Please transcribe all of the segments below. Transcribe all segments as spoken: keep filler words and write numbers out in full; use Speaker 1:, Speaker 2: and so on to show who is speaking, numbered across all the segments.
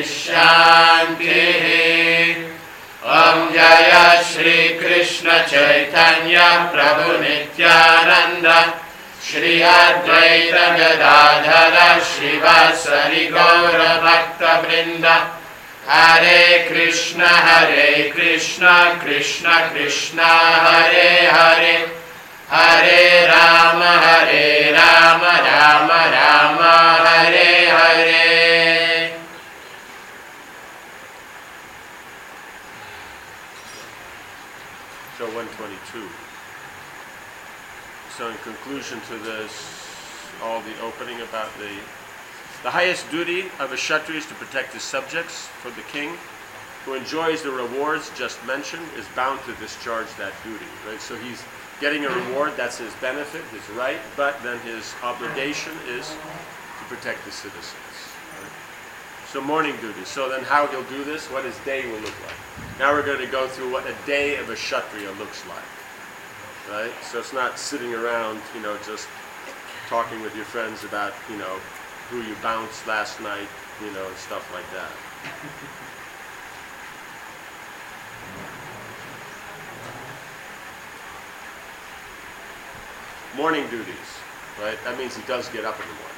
Speaker 1: Shanti. Om Jaya Shri Krishna Chaitanya Prabhu Nityananda Shri Advaita Gadadhara Shivasari Gaura Bhakta Vrinda Hare Krishna Hare Krishna Krishna Krishna Hare Hare Hare Rama Hare Rama Rama Rama Hare Hare.
Speaker 2: So one twenty-two. So in conclusion to this, all the opening about the the highest duty of a Kshatriya is to protect his subjects, for the king who enjoys the rewards just mentioned is bound to discharge that duty, right? So he's getting a reward, that's his benefit, his right, but then his obligation is to protect the citizens. Right? So morning duty. So then how he'll do this, what his day will look like. Now we're going to go through what a day of a Kshatriya looks like. Right? So it's not sitting around, you know, just talking with your friends about, you know, who you bounced last night, you know, and stuff like that. Morning duties, right? That means he does get up in the morning.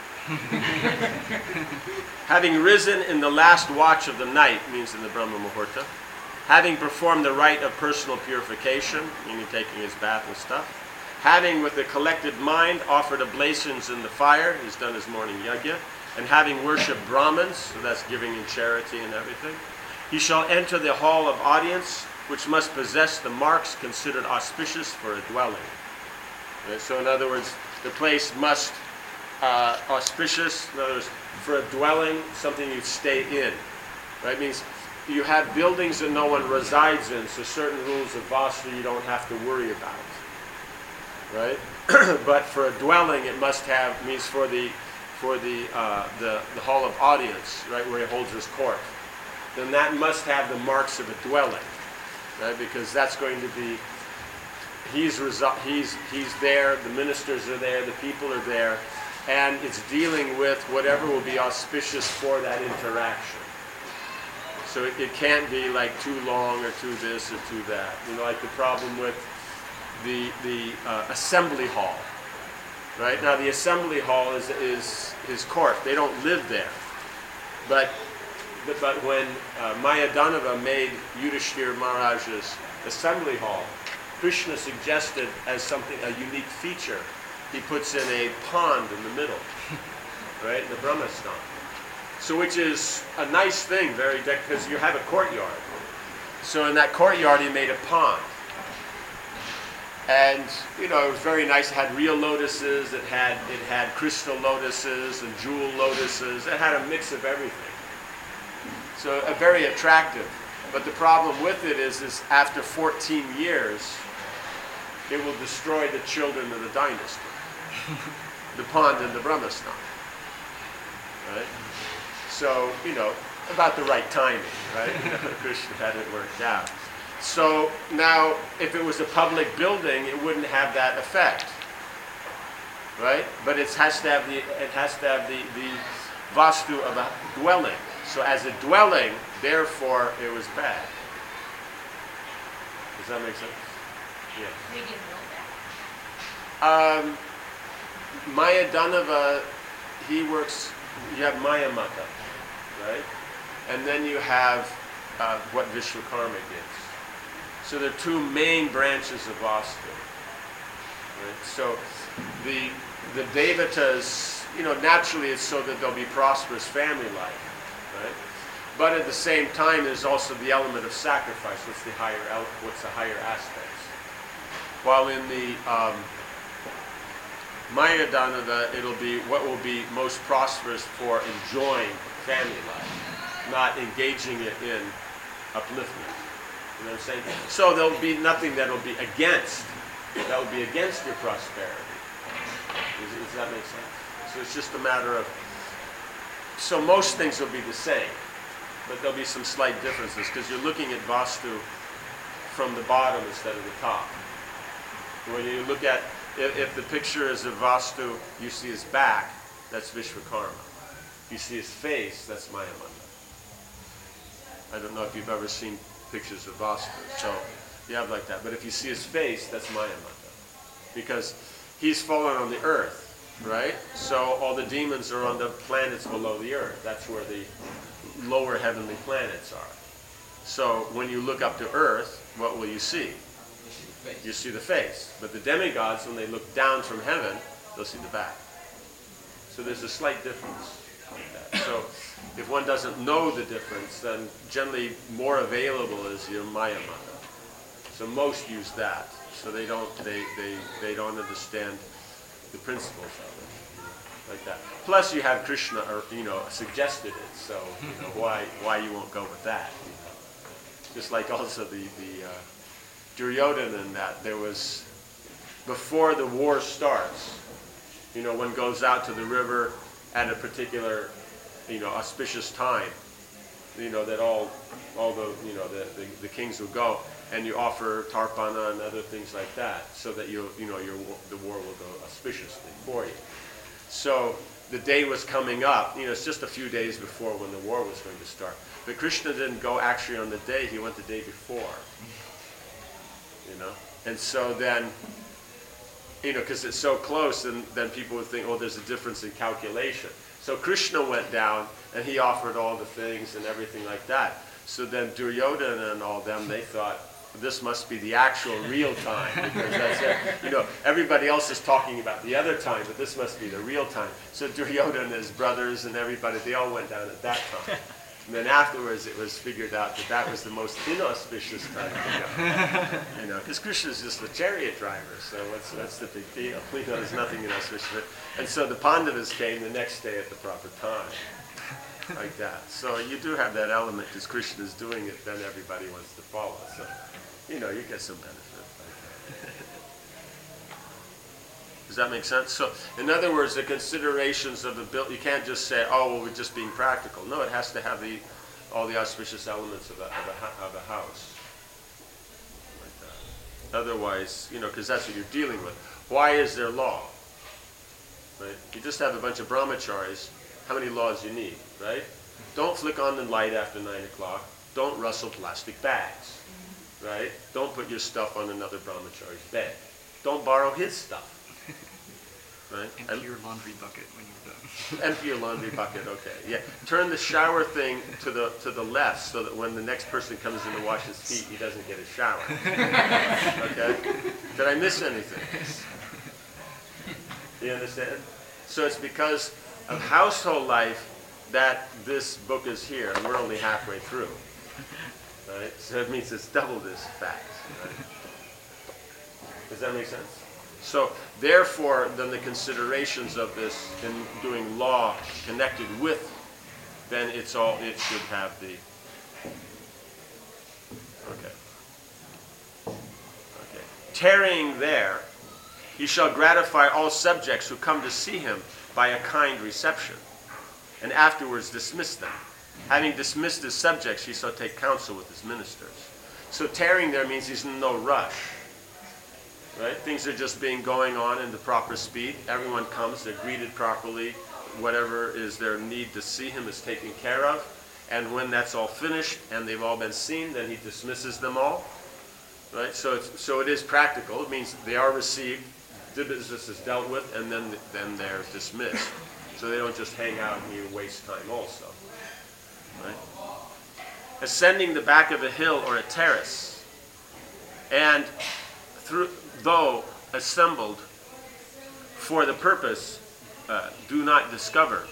Speaker 2: Having risen in the last watch of the night, means in the Brahma Muhurta. Having performed the rite of personal purification, meaning taking his bath and stuff. Having with a collected mind offered oblations in the fire, he's done his morning yajna. And having worshipped Brahmins, so that's giving in charity and everything. He shall enter the hall of audience, which must possess the marks considered auspicious for a dwelling. Right? So in other words, the place must, uh, auspicious, in other words, for a dwelling, something you stay in. Right? Means you have buildings that no one resides in, so certain rules of Vastu you don't have to worry about. Right? But for a dwelling, it must have, means for the for the, uh, the the hall of audience, right, where he holds his court, then that must have the marks of a dwelling, right? Because that's going to be, he's resu- he's he's there, the ministers are there, the people are there, and it's dealing with whatever will be auspicious for that interaction. So it, it can't be like too long or too this or too that. You know, like the problem with the the uh, assembly hall. Right? Now the assembly hall is, is his court. They don't live there. But but, but when uh, Mayadanava made Yudhishthira Maharaj's assembly hall, Krishna suggested as something, a unique feature, he puts in a pond in the middle, right? The Brahmastan. So which is a nice thing, very because you have a courtyard. So in that courtyard he made a pond. And you know, it was very nice. It had real lotuses. It had it had crystal lotuses and jewel lotuses. It had a mix of everything. So a very attractive. But the problem with it is, is after fourteen years, it will destroy the children of the dynasty. The pond and the Brahmastan. Right. So you know, about the right timing, right? You know, Krishna had it worked out. So now, if it was a public building, it wouldn't have that effect, right? But it has to have the it has to have the the vastu of a dwelling. So as a dwelling, therefore, it was bad. Does that make sense? Yeah.
Speaker 3: They didn't know
Speaker 2: Um,
Speaker 3: that.
Speaker 2: Mayadanava, he works. You have Mayamata, right? And then you have uh, what Vishwakarma gives. So there are two main branches of Vastu. Right? So the the Devatas, you know, naturally it's so that there'll be prosperous family life, right? But at the same time, there's also the element of sacrifice. What's the higher el- what's the higher aspects? While in the um, Mayadanava, it'll be what will be most prosperous for enjoying family life, not engaging it in upliftment. You know what I'm saying? So there'll be nothing that'll be against, that will be against your prosperity. Does, does that make sense? So it's just a matter of, so most things will be the same, but there'll be some slight differences because you're looking at Vastu from the bottom instead of the top. When you look at, if, if the picture is of Vastu, you see his back, that's Vishwakarma. You see his face, that's Mayamanda. I don't know if you've ever seen pictures of Vastu. So you have like that. But if you see his face, that's Mayamata. Because he's fallen on the earth, right? So all the demons are on the planets below the earth. That's where the lower heavenly planets are. So when you look up to earth, what will you see? You see the face. But the demigods, when they look down from heaven, they'll see the back. So there's a slight difference like that. So if one doesn't know the difference, then generally more available is your Mayamata. So most use that. So they don't they, they, they don't understand the principles of it, you know, like that. Plus you have Krishna, or you know, suggested it. So you know why why you won't go with that. You know? Just like also the the uh, Duryodhana and that there was before the war starts. You know, one goes out to the river at a particular, you know, auspicious time. You know that all, all the, you know, the, the, the kings will go, and you offer tarpana and other things like that, so that you, you know, your the war will go auspiciously for you. So the day was coming up. You know, it's just a few days before when the war was going to start. But Krishna didn't go actually on the day. He went the day before. You know, and so then. You know, because it's so close, and then people would think, oh, there's a difference in calculation. So Krishna went down, and he offered all the things and everything like that. So then Duryodhana and all them, they thought, this must be the actual real time, because that's it. You know, everybody else is talking about the other time, but this must be the real time. So Duryodhana and his brothers and everybody, they all went down at that time. And then afterwards, it was figured out that that was the most inauspicious time to go. You know, because Krishna is just the chariot driver, so what's, what's the big deal? You know, there's nothing inauspicious. And so the Pandavas came the next day at the proper time, like that. So you do have that element, because Krishna is doing it, then everybody wants to follow. So, you know, you get some benefit. Does that make sense? So, in other words, the considerations of the build, you can't just say, oh, well, we're just being practical. No, it has to have the, all the auspicious elements of a, of a, of a house. Like that. Otherwise, you know, because that's what you're dealing with. Why is there law? Right? You just have a bunch of brahmacharis, how many laws you need, right? Don't flick on the light after nine o'clock. Don't rustle plastic bags, right? Don't put your stuff on another brahmachari's bed. Don't borrow his stuff. Right?
Speaker 3: Empty your laundry bucket when you're done.
Speaker 2: Empty your laundry bucket, okay. Yeah. Turn the shower thing to the to the left so that when the next person comes in to wash his feet, he doesn't get a shower. Okay? Did I miss anything? Do you understand? So it's because of household life that this book is here, and we're only halfway through. Right? So it means it's double this fact. Right? Does that make sense? So, therefore, then the considerations of this in doing law connected with, then it's all, it should have the, okay. Okay. Tarrying there, he shall gratify all subjects who come to see him by a kind reception, and afterwards dismiss them. Having dismissed his subjects, he shall take counsel with his ministers. So tarrying there means he's in no rush. Right? Things are just being going on in the proper speed. Everyone comes, they're greeted properly. Whatever is their need to see him is taken care of. And when that's all finished and they've all been seen, then he dismisses them all. Right? So it's, so it is practical. It means they are received, the business is dealt with, and then, then they're dismissed. So they don't just hang out and you waste time also. Right? Ascending the back of a hill or a terrace, and through though assembled for the purpose, uh, do not discover.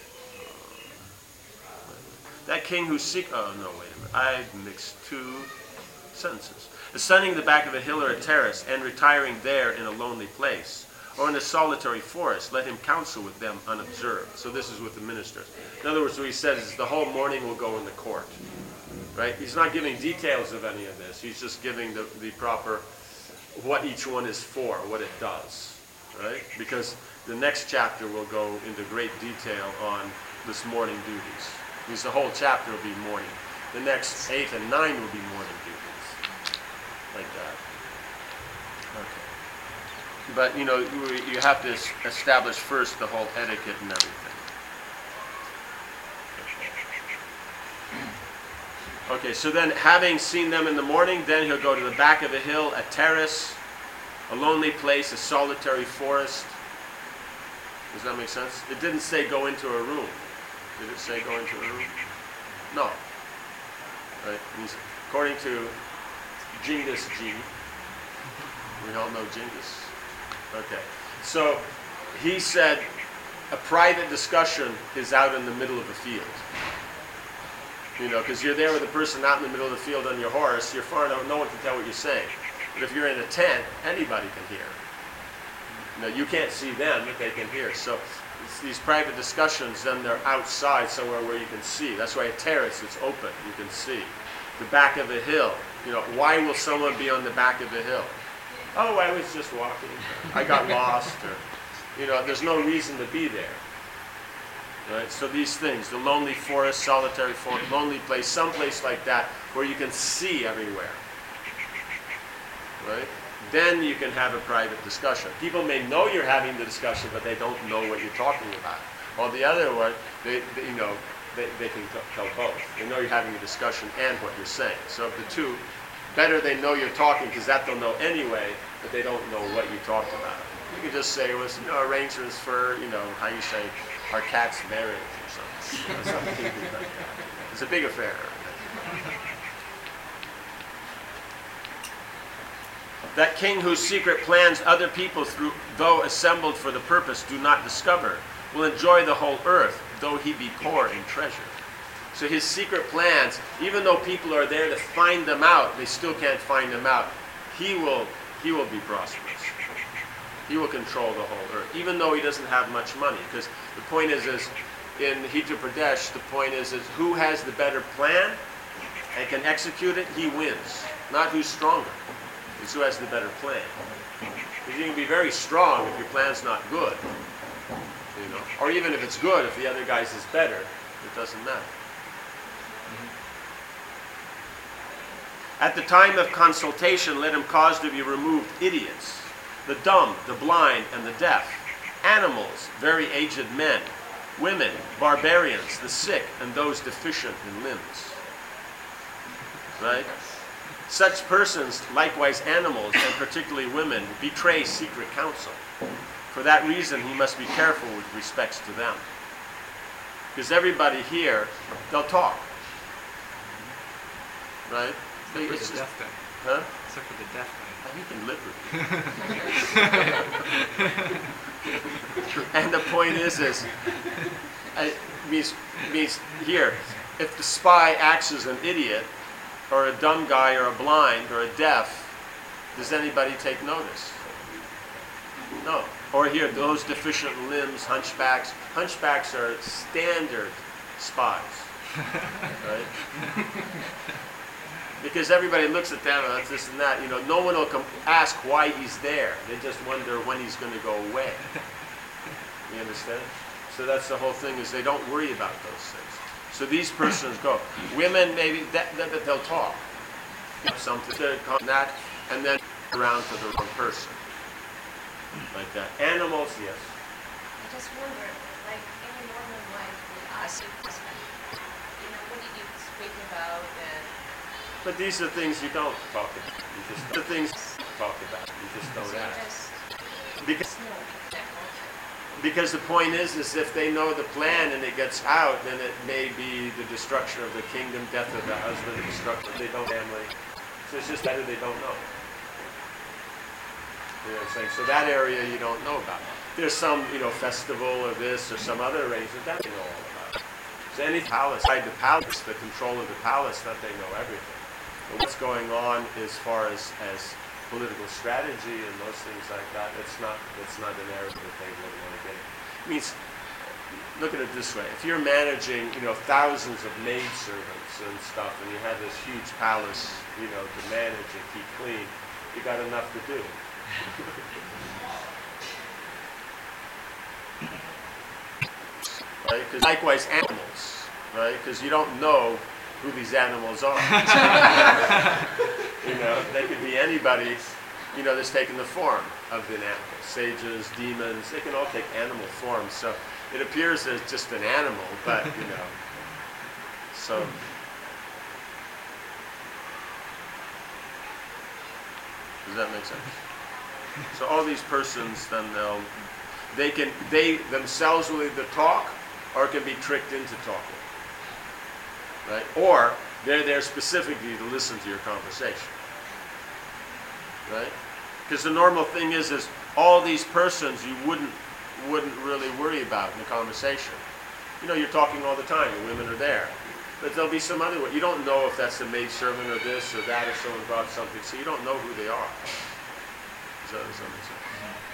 Speaker 2: That king who seek, oh no, wait a minute, I mixed two sentences. Ascending the back of a hill or a terrace, and retiring there in a lonely place, or in a solitary forest, let him counsel with them unobserved. So this is with the ministers. In other words, what he says is the whole morning will go in the court. Right? He's not giving details of any of this. He's just giving the, the proper, what each one is for, what it does, right? Because the next chapter will go into great detail on this morning duties. Because the whole chapter will be morning. The next eight and nine will be morning duties, like that. Okay. But you know, you, you have to establish first the whole etiquette and everything. Okay, so then having seen them in the morning, then he'll go to the back of the hill, a terrace, a lonely place, a solitary forest. Does that make sense? It didn't say go into a room. Did it say go into a room? No. Right? He's, according to Genghis G, we all know Genghis. Okay. So he said a private discussion is out in the middle of a field. You know, because you're there with a person out in the middle of the field on your horse, you're far enough, no one can tell what you're saying. But if you're in a tent, anybody can hear. You know, you can't see them, but they can hear. So it's these private discussions, then they're outside somewhere where you can see. That's why a terrace, it's open, you can see. The back of a hill. You know, why will someone be on the back of a hill? Oh, I was just walking. I got lost. Or, you know, there's no reason to be there. Right? So these things, the lonely forest, solitary forest, lonely place, someplace like that where you can see everywhere. Right? Then you can have a private discussion. People may know you're having the discussion, but they don't know what you're talking about. Or the other one, they, they, you know, they, they can t- tell both. They know you're having a discussion and what you're saying. So of the two, better they know you're talking, because that they'll know anyway, but they don't know what you talked about. You can just say it was, you know, arrangements for, you know, how you say, our cat's marriage or something. You know, something like that. It's a big affair. That king whose secret plans other people, through, though assembled for the purpose, do not discover, will enjoy the whole earth, though he be poor in treasure. So his secret plans, even though people are there to find them out, they still can't find them out. He will, he will be prosperous. He will control the whole earth, even though he doesn't have much money. Because the point is, is in Hitra Pradesh, the point is, is who has the better plan and can execute it, he wins. Not who's stronger. It's who has the better plan. Because you can be very strong if your plan's not good. You know? Or even if it's good, if the other guy's is better, it doesn't matter. At the time of consultation, let him cause to be removed idiots, the dumb, the blind, and the deaf, animals, very aged men, women, barbarians, the sick, and those deficient in limbs. Right? Such persons, likewise animals, and particularly women, betray secret counsel. For that reason, he must be careful with respects to them. Because everybody here, they'll talk. Right?
Speaker 3: Except for
Speaker 2: It's
Speaker 3: the
Speaker 2: just,
Speaker 3: death thing.
Speaker 2: huh?
Speaker 3: Except for the death
Speaker 2: He can live with you. And the point is, is it means, means here, if the spy acts as an idiot, or a dumb guy, or a blind, or a deaf, does anybody take notice? No. Or here, those deficient limbs, hunchbacks. Hunchbacks are standard spies, right? Because everybody looks at them, and this and that. You know, no one will come ask why he's there. They just wonder when he's going to go away. You understand? So that's the whole thing, is they don't worry about those things. So these persons go. Women, maybe, that, that, that they'll talk. Something to that, and then around to the wrong person. Like that. Animals, yes.
Speaker 4: I just wonder, like in a normal life, we ask your husband, you know, what did you speak about? And
Speaker 2: But these are things you don't talk about. You just the things you talk about. You just don't
Speaker 4: so you
Speaker 2: ask.
Speaker 4: just
Speaker 2: Because
Speaker 4: know that culture.
Speaker 2: because the point is, is if they know the plan and it gets out, then it may be the destruction of the kingdom, death of the husband, the destruction of the family. So it's just better they don't know. You know what I'm saying? So that area you don't know about. There's some, you know, festival or this or some other arrangement that they know all about. So any palace, inside the palace, the control of the palace, that they know everything. But what's going on as far as, as political strategy and those things like that, it's not, it's not an area that they really want to get in. It means, look at it this way. If you're managing, you know, thousands of maidservants and stuff, and you have this huge palace, you know, to manage and keep clean, you got enough to do. Right? Because likewise animals, right? Because you don't know who these animals are. You know, they could be anybody, you know, that's taken the form of an animal. Sages, demons, they can all take animal forms. So it appears as just an animal, but, you know, so Does that make sense? So all these persons, then they'll, they can, they themselves will either talk or can be tricked into talking. Right? Or they're there specifically to listen to your conversation. Right? Because the normal thing is, is all these persons you wouldn't wouldn't really worry about in the conversation. You know, you're talking all the time, the women are there. But there'll be some other way. You don't know if that's the maidservant or this or that, or someone brought something, so you don't know who they are. Does that, does that make sense?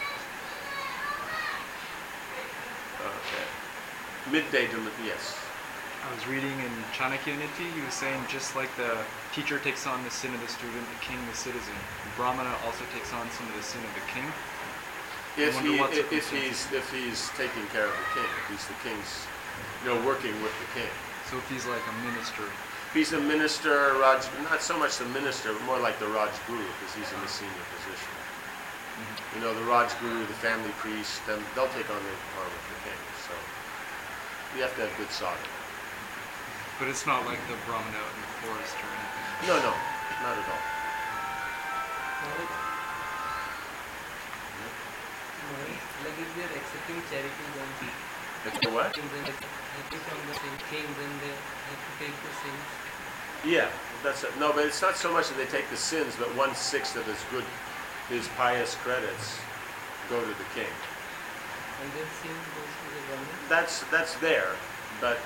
Speaker 2: Okay. Midday deli- yes.
Speaker 3: I was reading in Chanakya Niti, he was saying just like the teacher takes on the sin of the student, the king the citizen, the Brahmana also takes on some of the sin of the king.
Speaker 2: If,
Speaker 3: wonder
Speaker 2: he,
Speaker 3: what
Speaker 2: if, if
Speaker 3: circumstances.
Speaker 2: he's if he's taking care of the king, if he's the king's, you know, working with the king.
Speaker 3: So if he's like a minister,
Speaker 2: If he's a minister, Raj, not so much the minister, but more like the Raj Guru, because he's in the senior position. You know, the Raj Guru, the family priest, then they'll take on the arm of the king. So you have to have good sadhana.
Speaker 3: but it's not like the Brahmana out in the forest or anything.
Speaker 2: No, no, not at all.
Speaker 5: Like if they are accepting charity, then
Speaker 2: It's the what?
Speaker 5: then they happy from the same king, then they have to take the sins.
Speaker 2: Yeah, that's it. No, but it's not so much that they take the sins, but one sixth of his good, his pious credits go to the king.
Speaker 5: And that sin goes to the Brahman.
Speaker 2: That's that's there, but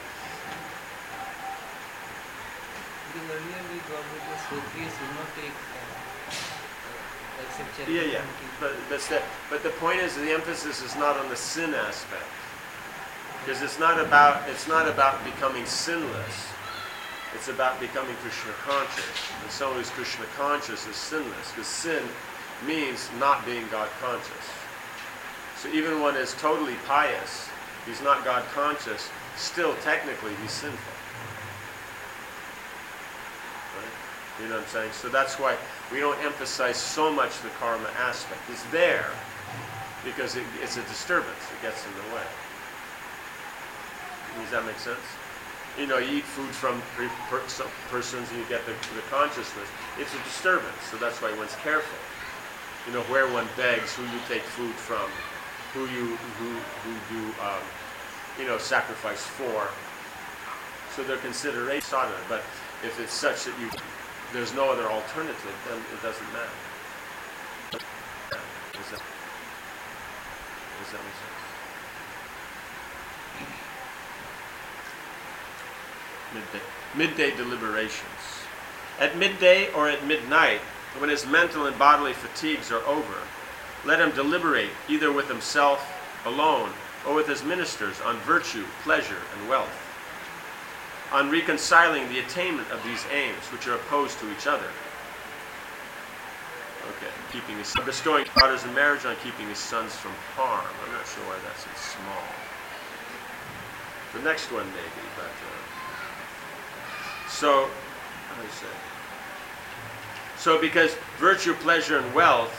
Speaker 5: Because earlier we got that the Kshatriyas will not take uh, uh, accept charity
Speaker 2: yeah, yeah.
Speaker 5: from king.
Speaker 2: But that's that. But the point is, the emphasis is not on the sin aspect, because it's not about it's not about becoming sinless. It's about becoming Krishna conscious. And someone who's Krishna conscious is sinless, because sin means not being God conscious. So even one is totally pious, he's not God conscious, still technically he's sinful. Right? You know what I'm saying? So that's why we don't emphasize so much the karma aspect. It's there because it, it's a disturbance. It gets in the way. Does that make sense? You know, you eat food from per, per, some persons and you get the, the consciousness. It's a disturbance, so that's why one's careful. You know, where one begs, who you take food from, who you who who you um, you know sacrifice for. So they're consideration sadhana. But if it's such that you there's no other alternative, then it doesn't matter. Does that, does that make sense? Midday. Midday deliberations. At midday or at midnight, when his mental and bodily fatigues are over, let him deliberate either with himself alone or with his ministers on virtue, pleasure, and wealth, on reconciling the attainment of these aims which are opposed to each other. Okay, keeping his bestowing daughters in marriage, on keeping his sons from harm. I'm not sure why that's in small. The next one maybe, but uh, so how do you say? So because virtue, pleasure, and wealth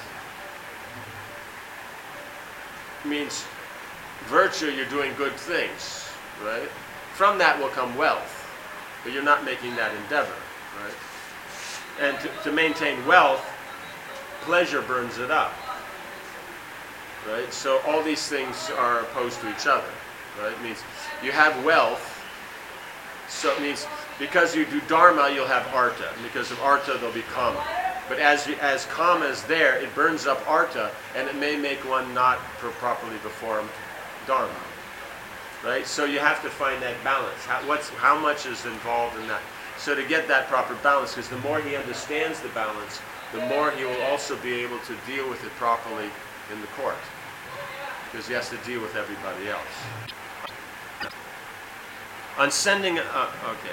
Speaker 2: means virtue, you're doing good things, right? From that will come wealth, but you're not making that endeavor, right? And to, to maintain wealth, pleasure burns it up, right? So all these things are opposed to each other, right? It means you have wealth, so it means because you do dharma, you'll have artha, and because of artha, there'll be kama. But as you, as kama is there, it burns up artha, and it may make one not per properly perform dharma, right? So you have to find that balance. How, what's, how much is involved in that? So to get that proper balance, because the more he understands the balance, the more he will also be able to deal with it properly in the court, because he has to deal with everybody else. On sending, uh, okay.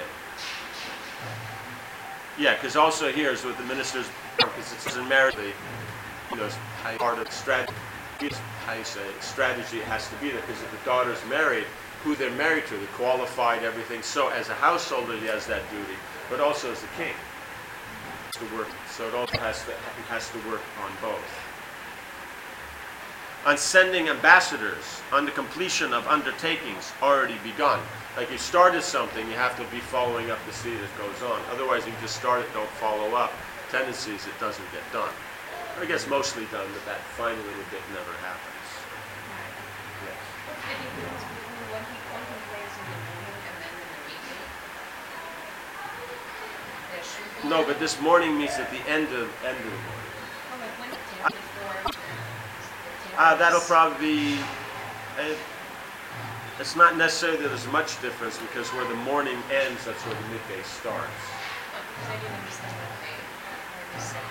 Speaker 2: Yeah, because also here is with the ministers, because it says in marriage, you know, part of strategy, how you say it, strategy has to be there, because if the daughter's married, who they're married to, they're qualified, everything. So as a householder, he has that duty, but also as a king, to work. So it also has to it has to work on both. On sending ambassadors on the completion of undertakings already begun. Like you started something, you have to be following up to see that it goes on. Otherwise, you just start it, don't follow up. Tendencies, it doesn't get done. I guess mostly done, but that final little bit never happens. Yes.
Speaker 4: What's the difference between what he contemplates in the morning and then in the evening? There should be.
Speaker 2: No, but this morning means at the end of end of the morning.
Speaker 4: Oh, but when the temple before the temple
Speaker 2: Uh, that'll
Speaker 4: is-
Speaker 2: probably be. Uh, it's not necessarily that there's much difference because where the morning ends, that's where the midday starts.
Speaker 4: Oh, because I didn't understand what they, what they said.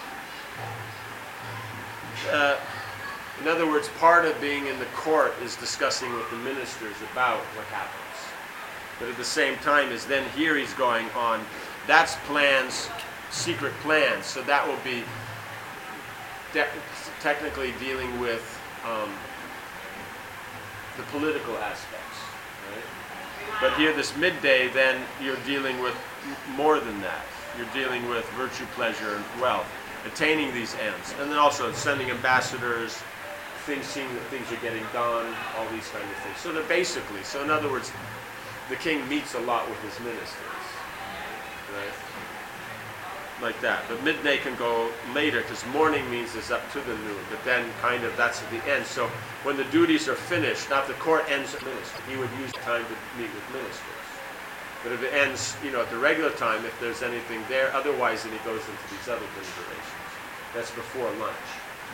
Speaker 2: Uh, in other words, part of being in the court is discussing with the ministers about what happens. But at the same time, is then here he's going on. That's plans, secret plans. So that will be de- technically dealing with um, the political aspects, right? But here, this midday, then you're dealing with m- more than that. You're dealing with virtue, pleasure, and wealth, attaining these ends, and then also sending ambassadors, things, seeing that things are getting done, all these kind of things. So they're basically, so in other words, the king meets a lot with his ministers, right? Like that. But midday can go later because morning means it's up to the noon, but then kind of that's at the end. So when the duties are finished, not the court ends at minister, he would use time to meet with ministers. But if it ends, you know, at the regular time, if there's anything there, otherwise then he goes into these other deliberations. That's before lunch.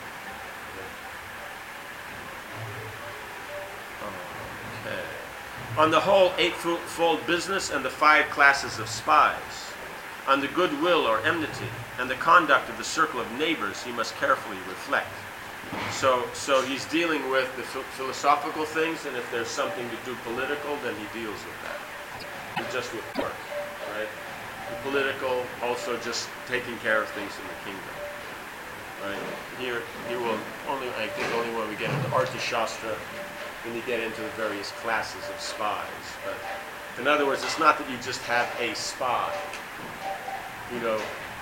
Speaker 2: Okay. On the whole eightfold business and the five classes of spies, on the goodwill or enmity, and the conduct of the circle of neighbors, he must carefully reflect. So, so he's dealing with the ph- philosophical things, and if there's something to do political, then he deals with that. Just with work, right? The political, also just taking care of things in the kingdom, right? Here, he will only, I think, only when we get into Arthashastra, when you get into the various classes of spies. But in other words, it's not that you just have a spy. You know,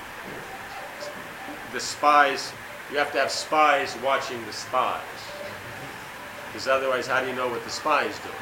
Speaker 2: the spies, you have to have spies watching the spies. Because otherwise, how do you know what the spies do?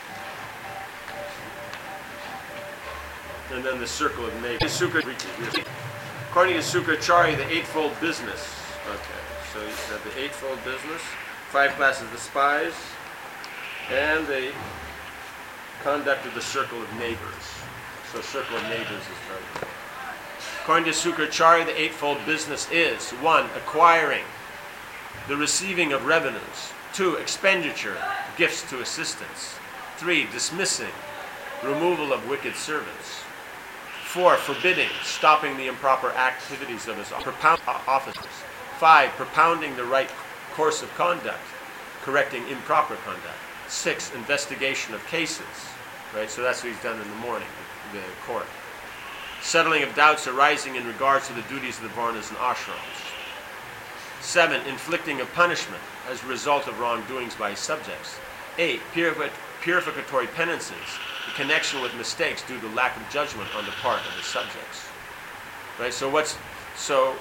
Speaker 2: And then the circle of neighbors. According to Sukracharya, the eightfold business. Okay, so he said the eightfold business, five classes of spies, and the conduct of the circle of neighbors. So circle of neighbors is very important. According to Sukracharya, the eightfold business is one, acquiring, the receiving of revenues, two, expenditure, gifts to assistants, three, dismissing, removal of wicked servants, four, forbidding, stopping the improper activities of his officers, five, propounding the right course of conduct, correcting improper conduct, six, investigation of cases, right? So that's what he's done in the morning, the court. Settling of doubts arising in regards to the duties of the varnas and ashrams. Seven, inflicting of punishment as a result of wrongdoings by his subjects. Eight, purifi- purificatory penances in connection with mistakes due to lack of judgment on the part of his subjects. Right. So what's so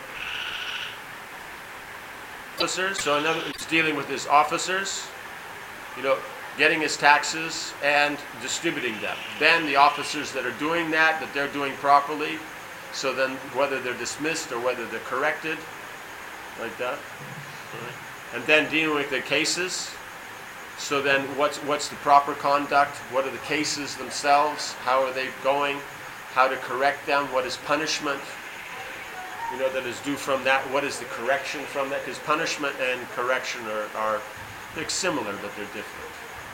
Speaker 2: officers? So in other words, dealing with his officers. You know, getting his taxes and distributing them. Then the officers that are doing that, that they're doing properly, so then whether they're dismissed or whether they're corrected, like that. Right. And then dealing with the cases. So then what's what's the proper conduct? What are the cases themselves? How are they going? How to correct them? What is punishment? You know, that is due from that. What is the correction from that? Because punishment and correction are, are they're similar, but they're different.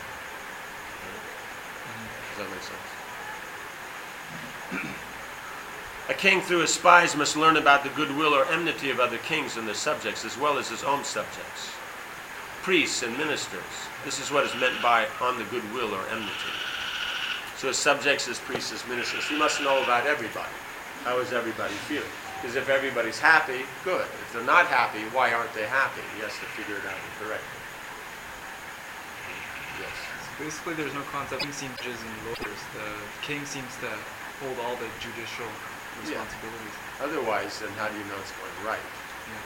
Speaker 2: Does that make sense? A king through his spies must learn about the goodwill or enmity of other kings and their subjects, as well as his own subjects. Priests and ministers. This is what is meant by on the goodwill or enmity. So his subjects, his priests, his ministers. He must know about everybody. How is everybody feeling? Because if everybody's happy, good. If they're not happy, why aren't they happy? He has to figure it out and correct it. Yes.
Speaker 3: Basically, there's no concept of king judges and lawyers. The king seems to hold all the judicial responsibilities.
Speaker 2: Yeah. Otherwise, then how do you know it's going right?
Speaker 3: Yeah.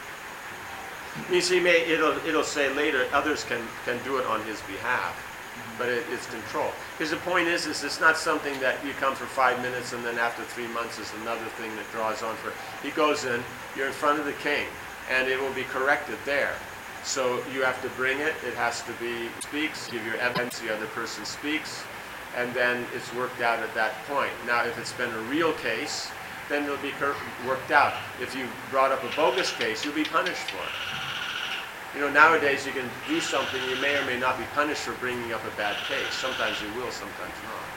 Speaker 2: You see, may, it'll it'll say later others can can do it on his behalf,
Speaker 3: Mm-hmm.
Speaker 2: but it, it's control. Because the point is, is it's not something that you come for five minutes and then after three months is another thing that draws on for. He goes in, you're in front of the king, and it will be corrected there. So you have to bring it, it has to be, speaks, give your evidence, the other person speaks, and then it's worked out at that point. Now, if it's been a real case, then it'll be worked out. If you brought up a bogus case, you'll be punished for it. You know, nowadays you can do something, you may or may not be punished for bringing up a bad case. Sometimes you will, sometimes not.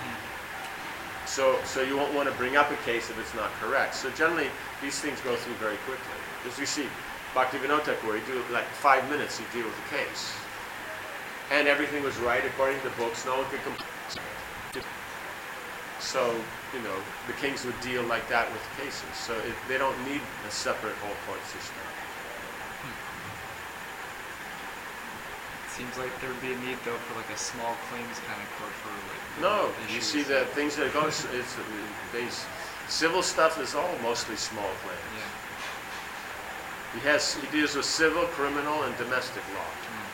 Speaker 2: So, so you won't want to bring up a case if it's not correct. So generally, these things go through very quickly. As you see, Bhaktivinoda Thakur, he do like five minutes, he'd deal with the case. And everything was right according to the books, no one could complain. So, you know, the kings would deal like that with cases. So it, they don't need a separate whole court system.
Speaker 3: Seems like there would be a need though for like a small claims kind of court for like.
Speaker 2: No, you
Speaker 3: issues.
Speaker 2: see the things that go, it's, these civil stuff is all mostly small claims.
Speaker 3: Yeah.
Speaker 2: He has, he deals with civil, criminal, and domestic law.
Speaker 3: Mm.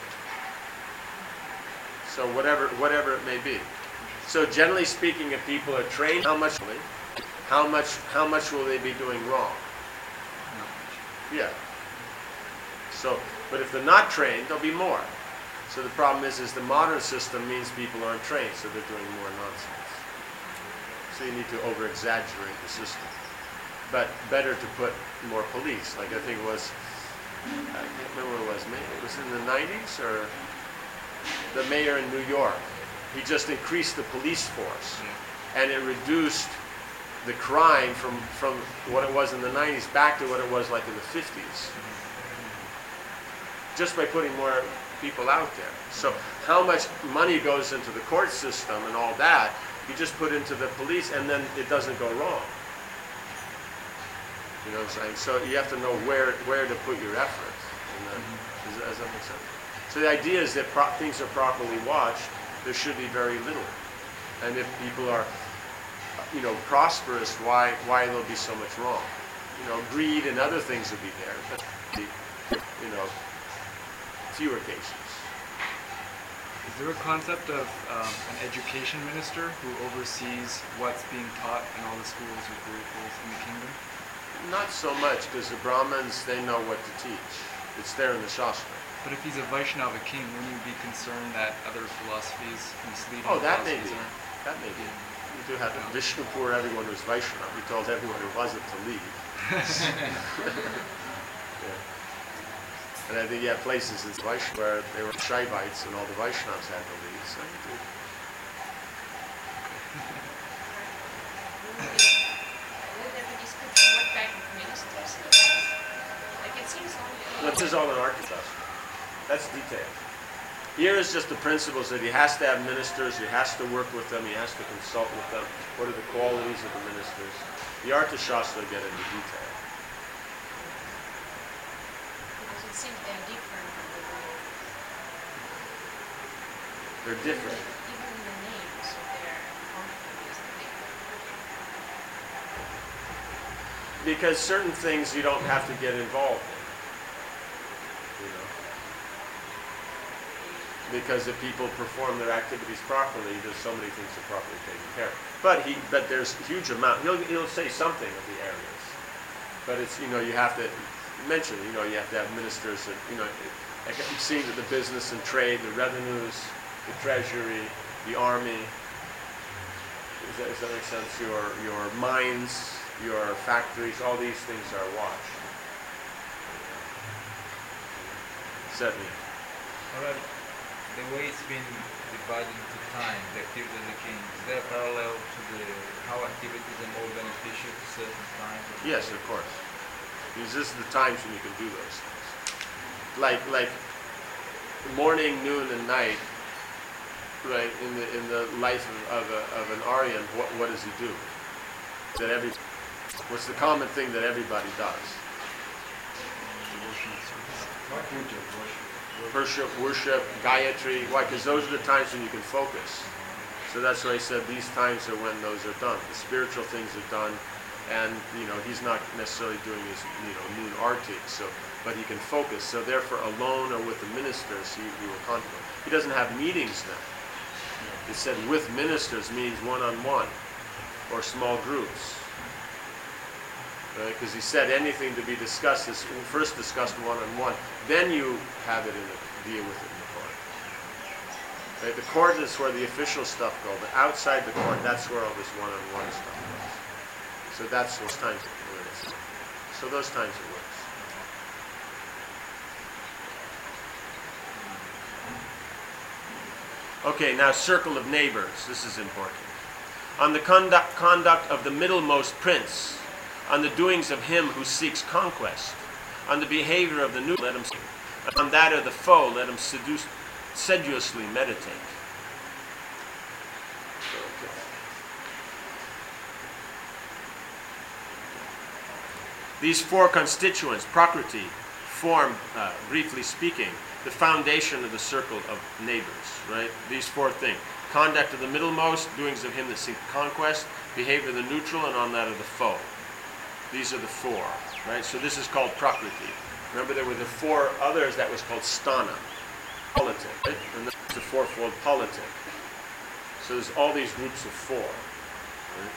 Speaker 2: So whatever, whatever it may be. So generally speaking, if people are trained, how much, how much, how much will they be doing wrong?
Speaker 3: Not much.
Speaker 2: Yeah. So, but if they're not trained, there'll be more. So the problem is, is the modern system means people aren't trained, so they're doing more nonsense. So you need to over-exaggerate the system. But better to put more police. Like I think it was, I can't remember what it was, maybe it was in the nineties, or the mayor in New York. He just increased the police force,
Speaker 3: Yeah.
Speaker 2: and it reduced the crime from, from what it was in the nineties back to what it was like in the fifties. Just by putting more people out there. So how much money goes into the court system and all that, you just put into the police and then it doesn't go wrong. You know what I'm saying? So you have to know where where to put your effort. And then, does, that, does that make sense? So the idea is that pro things are properly watched, there should be very little. And if people are, you know, prosperous, why why there'll be so much wrong? You know, greed and other things will be there, but you know, fewer cases.
Speaker 3: Is there a concept of um, an education minister who oversees what's being taught in all the schools or gurukuls in the kingdom?
Speaker 2: Not so much, because the Brahmins, they know what to teach. It's there in the Shastra.
Speaker 3: But if he's a Vaishnava king, wouldn't you be concerned that other philosophies, misleading
Speaker 2: Oh, that may
Speaker 3: philosophies
Speaker 2: be.
Speaker 3: are?
Speaker 2: That may be. You do have to Vishnupur, everyone was Vaishnava. We told everyone who wasn't to leave. Yeah. And I think you have places in Vaishnava where they were Shaivites and all the Vaishnavas had to leave. So you do.
Speaker 4: Will there be description what kind of ministers he has? Like it seems only.
Speaker 2: This is all in Architecture. That's detailed. Here is just the principles that he has to have ministers, he has to work with them, he has to consult with them. What are the qualities of the ministers? The Arthashastra get into detail.
Speaker 4: Because it seems they're different from the way.
Speaker 2: They're different.
Speaker 4: Even in the names of their companies, they
Speaker 2: Because certain things you don't have to get involved in. You know? Because if people perform their activities properly, there's so many things are properly taken care of. But he, but there's a huge amount. He'll, he'll say something of the areas, but it's, you know, you have to mention, you know, you have to have ministers that, you know, like you see that the business and trade, the revenues, the treasury, the army. Does that, does that make sense? Your your mines, your factories, all these things are watched. Certainly.
Speaker 6: Alright, the way it's been divided into time, the activities of the king, is there a parallel to the how activities are more beneficial to certain times?
Speaker 2: Yes, of course. Because this is the times when you can do those things. Like like morning, noon, and night. Right in the in the life of, of, a, of an Aryan, what what does he do? That every what's the common thing that everybody does? Worship, worship, Gayatri. Why? Because those are the times when you can focus. So that's why I said these times are when those are done. The spiritual things are done, and you know he's not necessarily doing his you know noon arti. So, but he can focus. So therefore, alone or with the ministers, he, he will contemplate. He doesn't have meetings then. It said with ministers means one-on-one or small groups. Because he said anything to be discussed is first discussed one-on-one, then you have it in the, deal with it in the court. Okay? The court is where the official stuff goes, but outside the court, that's where all this one-on-one stuff goes. So that's those times it works. So those times it works. Okay, now circle of neighbors. This is important. On the conduct, conduct of the middlemost prince, on the doings of him who seeks conquest, on the behavior of the new, let him, on that of the foe, let him seduce, sedulously meditate. Okay. These four constituents, Prakriti, form, uh, briefly speaking, the foundation of the circle of neighbors, right? These four things. Conduct of the middlemost, doings of him that seeks conquest, behavior of the neutral, and on that of the foe. These are the four, right? So this is called Prakriti. Remember there were the four others that was called Sthana, politic, right? And that's the fourfold politic. So there's all these groups of four. Right?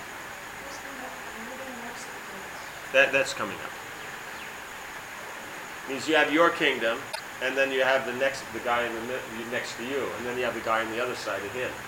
Speaker 2: That, that's coming up. Means you have your kingdom, and then you have the next, the guy in the mid- next to you, and then you have the guy on the other side of him.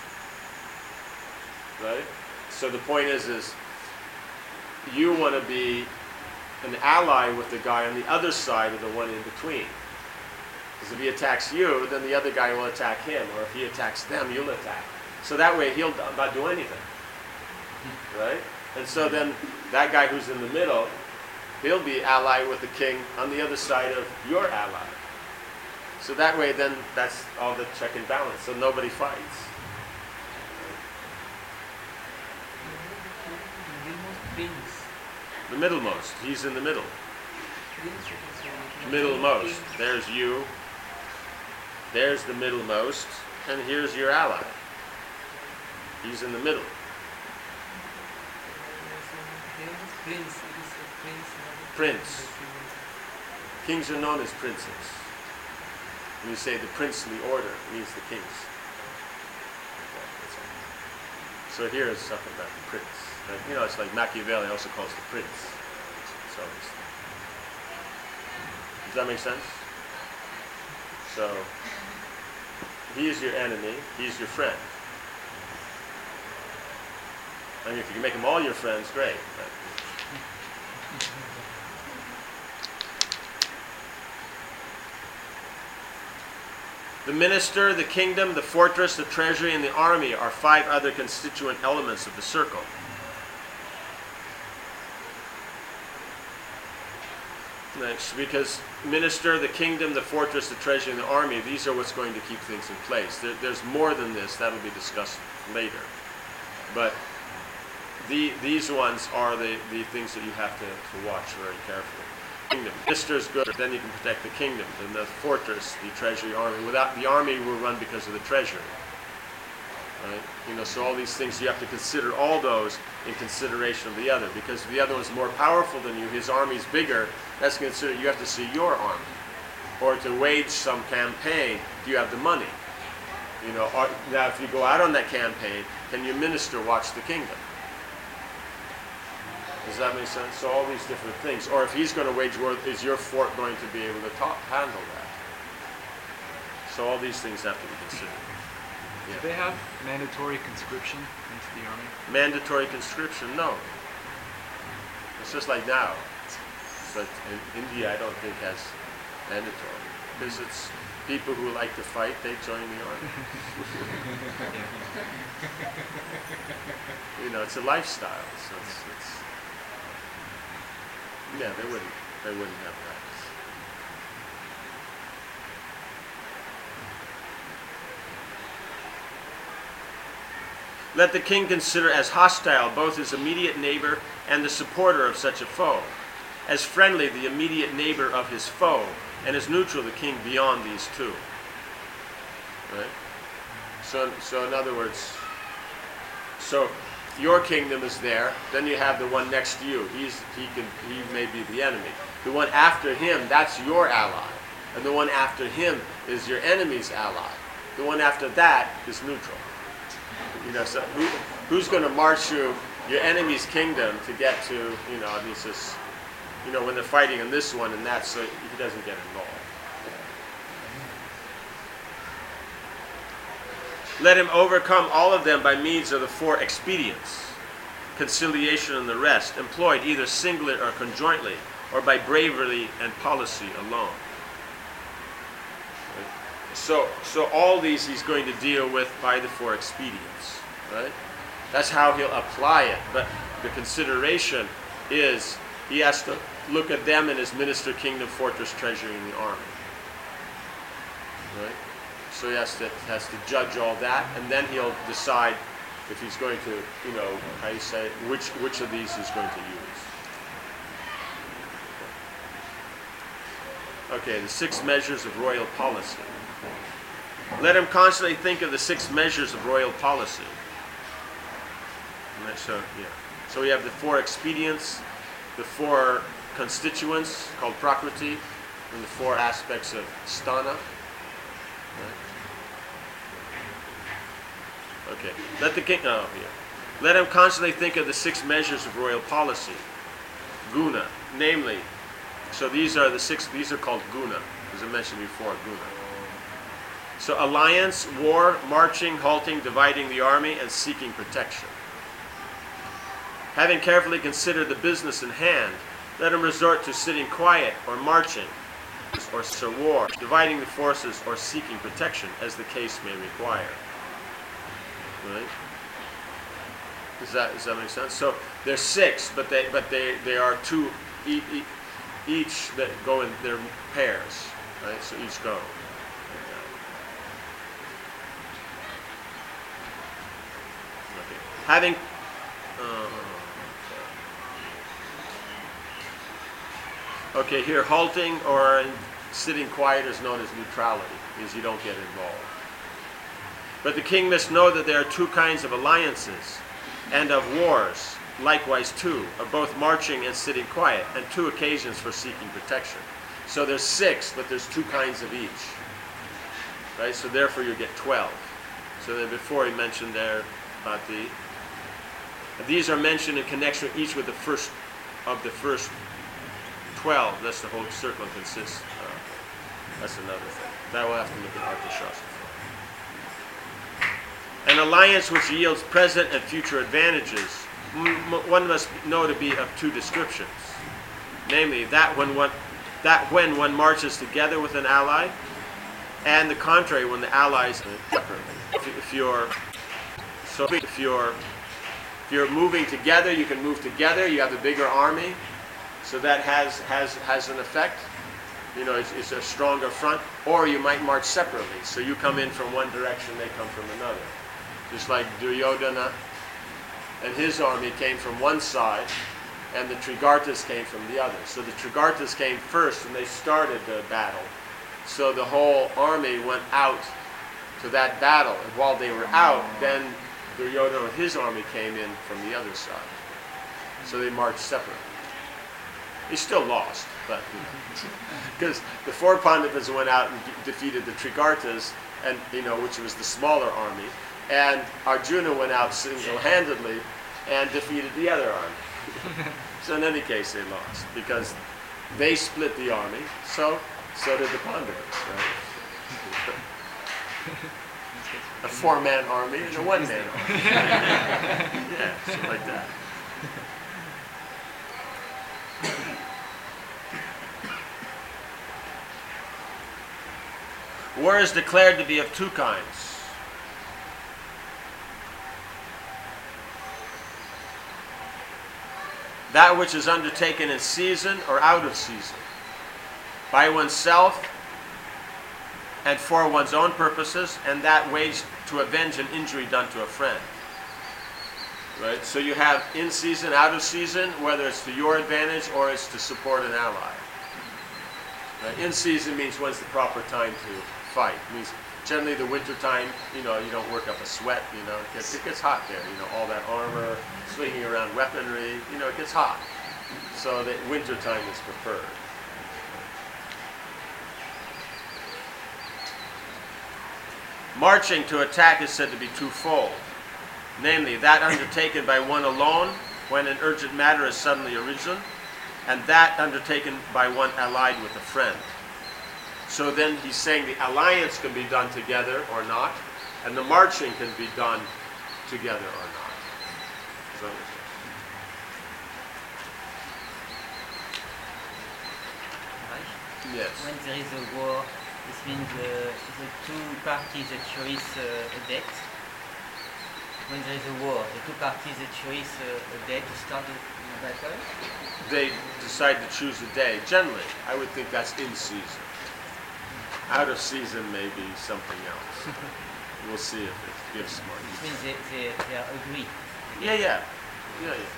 Speaker 2: Right? So the point is, is you want to be an ally with the guy on the other side of the one in between. Because if he attacks you, then the other guy will attack him, or if he attacks them, you'll attack. So that way he'll not do anything. Right? And so then that guy who's in the middle, he'll be allied with the king on the other side of your ally. So that way then that's all the check and balance, so nobody fights. The middlemost, he's in the middle. Middlemost, there's you, there's the middlemost, and here's your ally. He's in the middle. Prince. Kings are known as princes. When you say the princely order, it means the kings. So here is something about the prince. And, you know, it's like Machiavelli also calls the prince. So, does that make sense? So, he is your enemy, he's your friend. I mean, if you can make them all your friends, great. But the minister, the kingdom, the fortress, the treasury, and the army are five other constituent elements of the circle. Next, because minister, the kingdom, the fortress, the treasury, and the army, these are what's going to keep things in place. There, there's more than this. That'll be discussed later. But the, these ones are the, the things that you have to, to watch very carefully. Kingdom. Minister is good, then you can protect the kingdom. Then the fortress, the treasury, army. Without the army will run because of the treasury. Right? You know, so all these things you have to consider all those in consideration of the other. Because if the other one's more powerful than you, his army's bigger, that's considered you have to see your army. Or to wage some campaign, do you have the money? You know, or, now if you go out on that campaign, can your minister watch the kingdom? Does that make sense? So all these different things. Or if he's going to wage war, is your fort going to be able to talk, handle that? So all these things have to be considered. Yeah.
Speaker 3: Do they have mandatory conscription into the army?
Speaker 2: Mandatory conscription? No. It's just like now. It's like in India, I don't think has mandatory. Because it's people who like to fight, they join the army. You know, it's a lifestyle. So it's, it's yeah, they wouldn't. They wouldn't have that. Let the king consider as hostile both his immediate neighbor and the supporter of such a foe, as friendly the immediate neighbor of his foe, and as neutral the king beyond these two. Right? So, so in other words, so your kingdom is there, then you have the one next to you. He's he can he may be the enemy. The one after him, that's your ally, and the one after him is your enemy's ally. The one after that is neutral. You know, so who, who's going to march through your enemy's kingdom to get to, you know, this is, you know, when they're fighting in this one and that, so he doesn't get involved. Let him overcome all of them by means of the four expedients, conciliation and the rest, employed either singly or conjointly, or by bravery and policy alone. Right? So, so all these he's going to deal with by the four expedients, right? That's how he'll apply it. But the consideration is he has to look at them in his minister, kingdom, fortress, treasury, and the army. Right? So he has to has to judge all that, and then he'll decide if he's going to, you know, how you say, which which of these he's going to use. Okay, the six measures of royal policy. Let him constantly think of the six measures of royal policy. So, yeah. So we have the four expedients, the four constituents called prakriti, and the four aspects of sthana. Right. Okay. Let the king. Oh, here. Let him constantly think of the six measures of royal policy. Guna, namely. So these are the six. These are called guna, as I mentioned before. Guna. So alliance, war, marching, halting, dividing the army, and seeking protection. Having carefully considered the business in hand, let him resort to sitting quiet or marching, or or war, dividing the forces or seeking protection, as the case may require. Right? Does that does that make sense? So there's six, but they but they they are two e- e- each that go in their pairs, right? So each go. Okay. Having. Uh, okay, here halting or sitting quiet is known as neutrality, because you don't get involved. But the king must know that there are two kinds of alliances, and of wars, likewise two, of both marching and sitting quiet, and two occasions for seeking protection. So there's six, but there's two kinds of each. Right? So therefore you get twelve. So then before he mentioned there about the, these are mentioned in connection each with the first of the first twelve. That's the whole circle consists of. That's another thing. That we'll have to look at Arthashastra for. An alliance which yields present and future advantages, one must know to be of two descriptions. Namely, that when one, that when one marches together with an ally, and the contrary when the allies separately. If you're so if you're if you're moving together, you can move together. You have a bigger army, so that has has has an effect. You know, it's, it's a stronger front. Or you might march separately. So you come in from one direction, they come from another. Just like Duryodhana and his army came from one side, and the Trigartas came from the other. So the Trigartas came first, and they started the battle. So the whole army went out to that battle, and while they were out, then Duryodhana and his army came in from the other side. So they marched separately. He still lost, but you know, because the four Pandavas went out and de- defeated the Trigartas, and you know, which was the smaller army. And Arjuna went out single-handedly and defeated the other army. So in any case, they lost because they split the army. So, so did the Pandavas, right? A four-man army and a one-man army. Yeah, something like that. War is declared to be of two kinds. That which is undertaken in season or out of season, by oneself and for one's own purposes, and that waged to avenge an injury done to a friend. Right? So you have in season, out of season, whether it's to your advantage or it's to support an ally. Right? In season means when's the proper time to fight. It means generally the winter time, you know, you don't work up a sweat, you know, it gets, it gets hot there, you know, all that armor, swinging around weaponry, you know, it gets hot. So that winter time is preferred. Marching to attack is said to be twofold. Namely, that undertaken by one alone when an urgent matter has suddenly arisen, and that undertaken by one allied with a friend. So then he's saying the alliance can be done together or not, and the marching can be done together or not. So, yes.
Speaker 5: When there is a war, this means uh, the two parties that choose uh, a date. When there is a war, the two parties that choose uh, a date to start the, the battle.
Speaker 2: They decide to choose a day. Generally, I would think that's in season. Out of season may be something else. We'll see if it gives more.
Speaker 5: This means they, they, they are agree.
Speaker 2: Yeah, yeah. Yeah, yeah.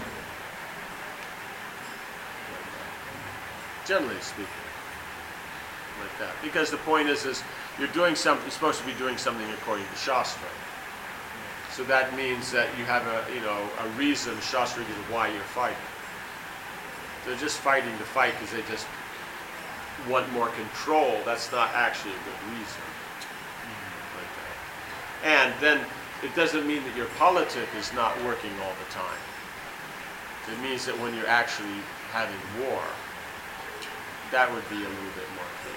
Speaker 2: Generally speaking. Like that. Because the point is, is you're doing something, you're supposed to be doing something according to Shastra. So that means that you have a, you know, a reason, Shastra gives why you're fighting. They're just fighting to fight because they just want more control. That's not actually a good reason. Like that. And then it doesn't mean that your politic is not working all the time. It means that when you're actually having war, that would be a little bit more clear.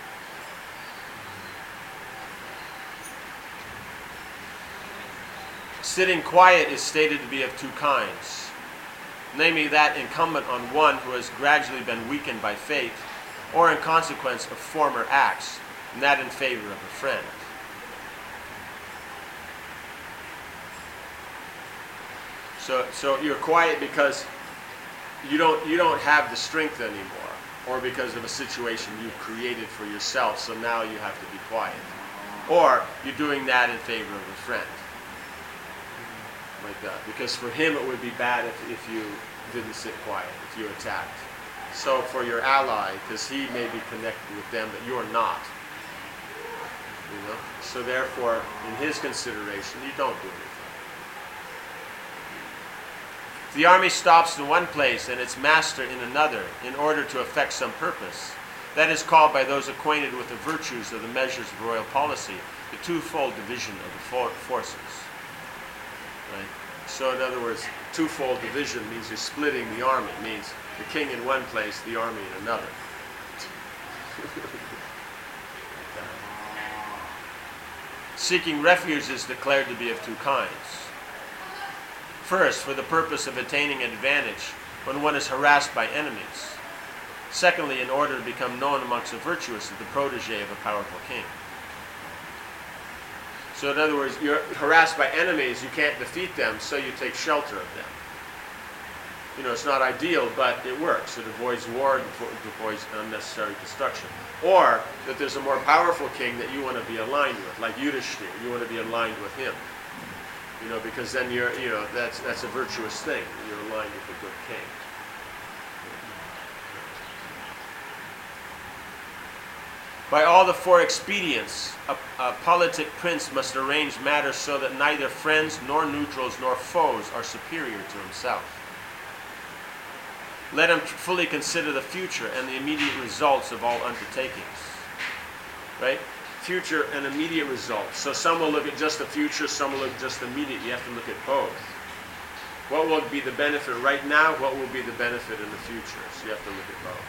Speaker 2: Sitting quiet is stated to be of two kinds, namely that incumbent on one who has gradually been weakened by fate, or in consequence of former acts, and that in favor of a friend. So, so you're quiet because you don't you don't have the strength anymore, or because of a situation you've created for yourself. So now you have to be quiet, or you're doing that in favor of a friend. Like that, because for him it would be bad if, if you didn't sit quiet, if you attacked. So for your ally, because he may be connected with them, but you're not. You know? So therefore, in his consideration, you don't do anything. The army stops in one place and its master in another in order to effect some purpose. That is called by those acquainted with the virtues of the measures of royal policy, the twofold division of the for forces. Right? So in other words, twofold division means you're splitting the army. It means the king in one place, the army in another. Seeking refuge is declared to be of two kinds. First, for the purpose of attaining an advantage when one is harassed by enemies. Secondly, in order to become known amongst the virtuous as the protege of a powerful king. So in other words, you're harassed by enemies, you can't defeat them, so you take shelter of them. You know, it's not ideal, but it works. It avoids war, it avoids unnecessary destruction. Or that there's a more powerful king that you want to be aligned with, like Yudhishthira. You want to be aligned with him. You know, because then you're, you know, that's that's a virtuous thing. You're aligned with a good king. By all the four expedients, a, a politic prince must arrange matters so that neither friends, nor neutrals, nor foes are superior to himself. Let him fully consider the future and the immediate results of all undertakings. Right? Future and immediate results. So some will look at just the future, some will look at just the immediate. You have to look at both. What will be the benefit right now? What will be the benefit in the future? So you have to look at both.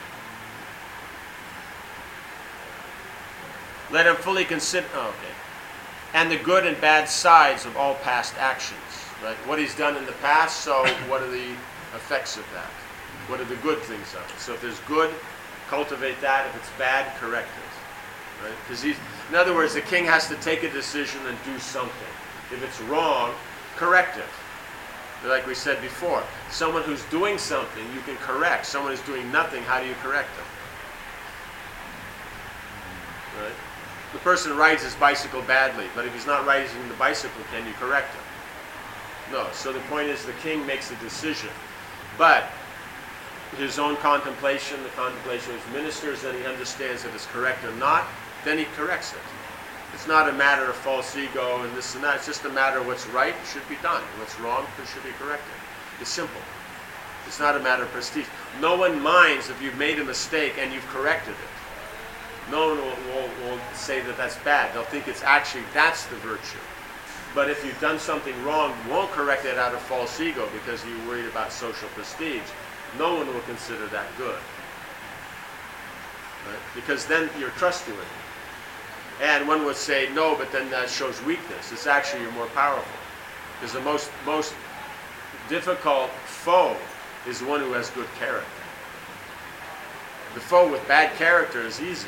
Speaker 2: Let him fully consider, oh, okay. And the good and bad sides of all past actions. Right? What he's done in the past, so what are the effects of that? What are the good things of it? So if there's good, cultivate that. If it's bad, correct it. Right? Because he's, in other words, the king has to take a decision and do something. If it's wrong, correct it. Like we said before, someone who's doing something, you can correct. Someone who's doing nothing, how do you correct them? Right? The person rides his bicycle badly, but if he's not riding the bicycle, can you correct him? No. So the point is the king makes a decision. But his own contemplation, the contemplation of his ministers, then he understands if it's correct or not, then he corrects it. It's not a matter of false ego and this and that. It's just a matter of what's right should be done. What's wrong should be corrected. It's simple. It's not a matter of prestige. No one minds if you've made a mistake and you've corrected it. No one will, will, will say that that's bad. They'll think it's actually, that's the virtue. But if you've done something wrong, you won't correct it out of false ego because you're worried about social prestige. No one will consider that good. Right? Because then you're trustworthy. And one would say, no, but then that shows weakness. It's actually you're more powerful. Because the most, most difficult foe is the one who has good character. The foe with bad character is easy.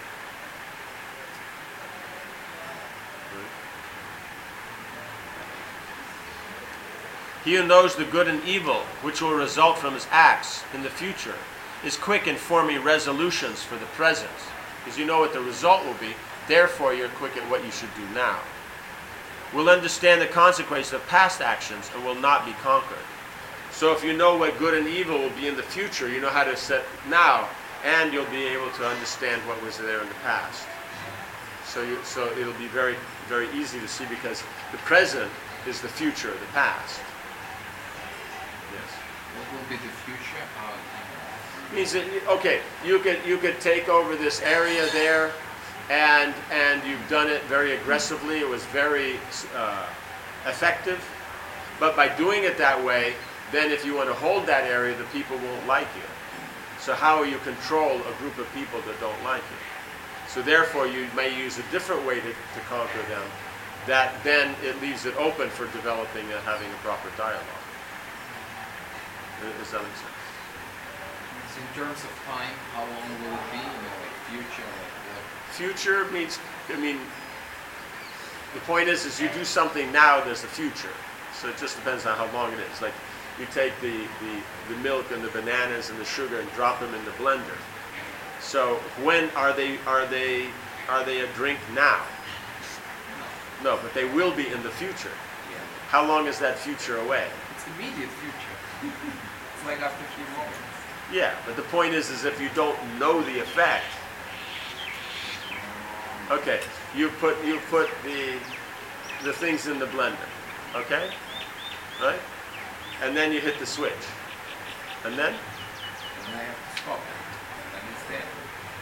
Speaker 2: He who knows the good and evil which will result from his acts in the future is quick in forming resolutions for the present, because you know what the result will be, therefore you're quick at what you should do now. Will understand the consequences of past actions and will not be conquered. So if you know what good and evil will be in the future, you know how to set now, and you'll be able to understand what was there in the past. So, you, so it'll be very, very easy to see, because the present is the future of the past. Yes.
Speaker 6: What will be the future? Uh,
Speaker 2: Means that, okay, you could you could take over this area there, and and you've done it very aggressively. It was very uh, effective, but by doing it that way, then if you want to hold that area, the people won't like you. So how will you control a group of people that don't like you? So therefore, you may use a different way to, to conquer them. That then it leaves it open for developing and having a proper dialogue. Does that make sense?
Speaker 6: so in terms of time, how long will it be? You know, like future, like what?
Speaker 2: Future means, I mean, the point is, is you do something now, there's a future. So it just depends on how long it is. Like, you take the, the, the milk and the bananas and the sugar and drop them in the blender. So when are they, are they, are they a drink now? No, but they will be in the future.
Speaker 6: Yeah.
Speaker 2: How long is that future away?
Speaker 6: It's immediate future. It's like after a few moments.
Speaker 2: Yeah, but the point is, is if you don't know the effect. Okay, you put you put the the things in the blender, okay, right, and then you hit the switch, and then
Speaker 6: And I have to stop it. And then it's dead.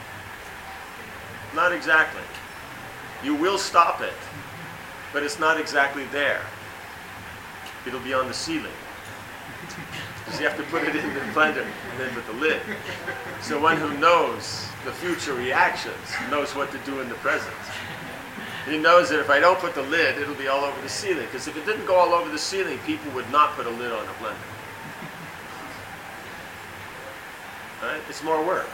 Speaker 2: not exactly. You will stop it, but it's not exactly there. It'll be on the ceiling. Because you have to put it in the blender and then put the lid. So one who knows the future reactions knows what to do in the present. He knows that if I don't put the lid, it'll be all over the ceiling. Because if it didn't go all over the ceiling, people would not put a lid on a blender. Right? It's more work.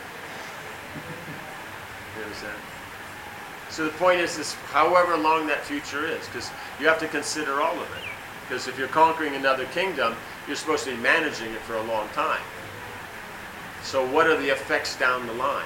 Speaker 2: You understand? So the point is, is however long that future is, because you have to consider all of it. Because if you're conquering another kingdom, you're supposed to be managing it for a long time. So what are the effects down the line?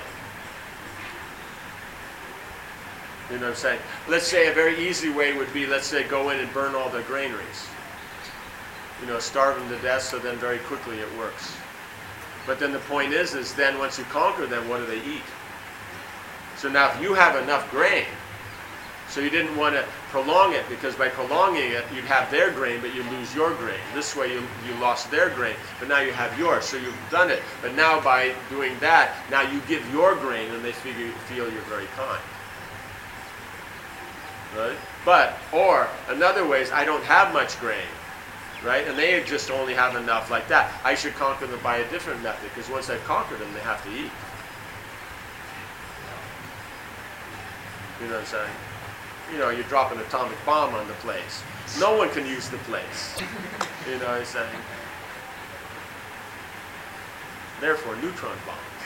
Speaker 2: You know what I'm saying? Let's say a very easy way would be, let's say, go in and burn all the granaries. You know, starve them to death, so then very quickly it works. But then the point is, is then once you conquer them, what do they eat? So now if you have enough grain, so you didn't want to prolong it, because by prolonging it, you'd have their grain, but you lose your grain. This way you, you lost their grain, but now you have yours. So you've done it. But now by doing that, now you give your grain, and they figure, feel you're very kind. Right? But, or another way is, I don't have much grain. Right? And they just only have enough like that. I should conquer them by a different method, because once I've conquered them, they have to eat. You know what I'm saying? You know, you drop an atomic bomb on the place. No one can use the place. You know what I'm saying? Therefore, neutron bombs.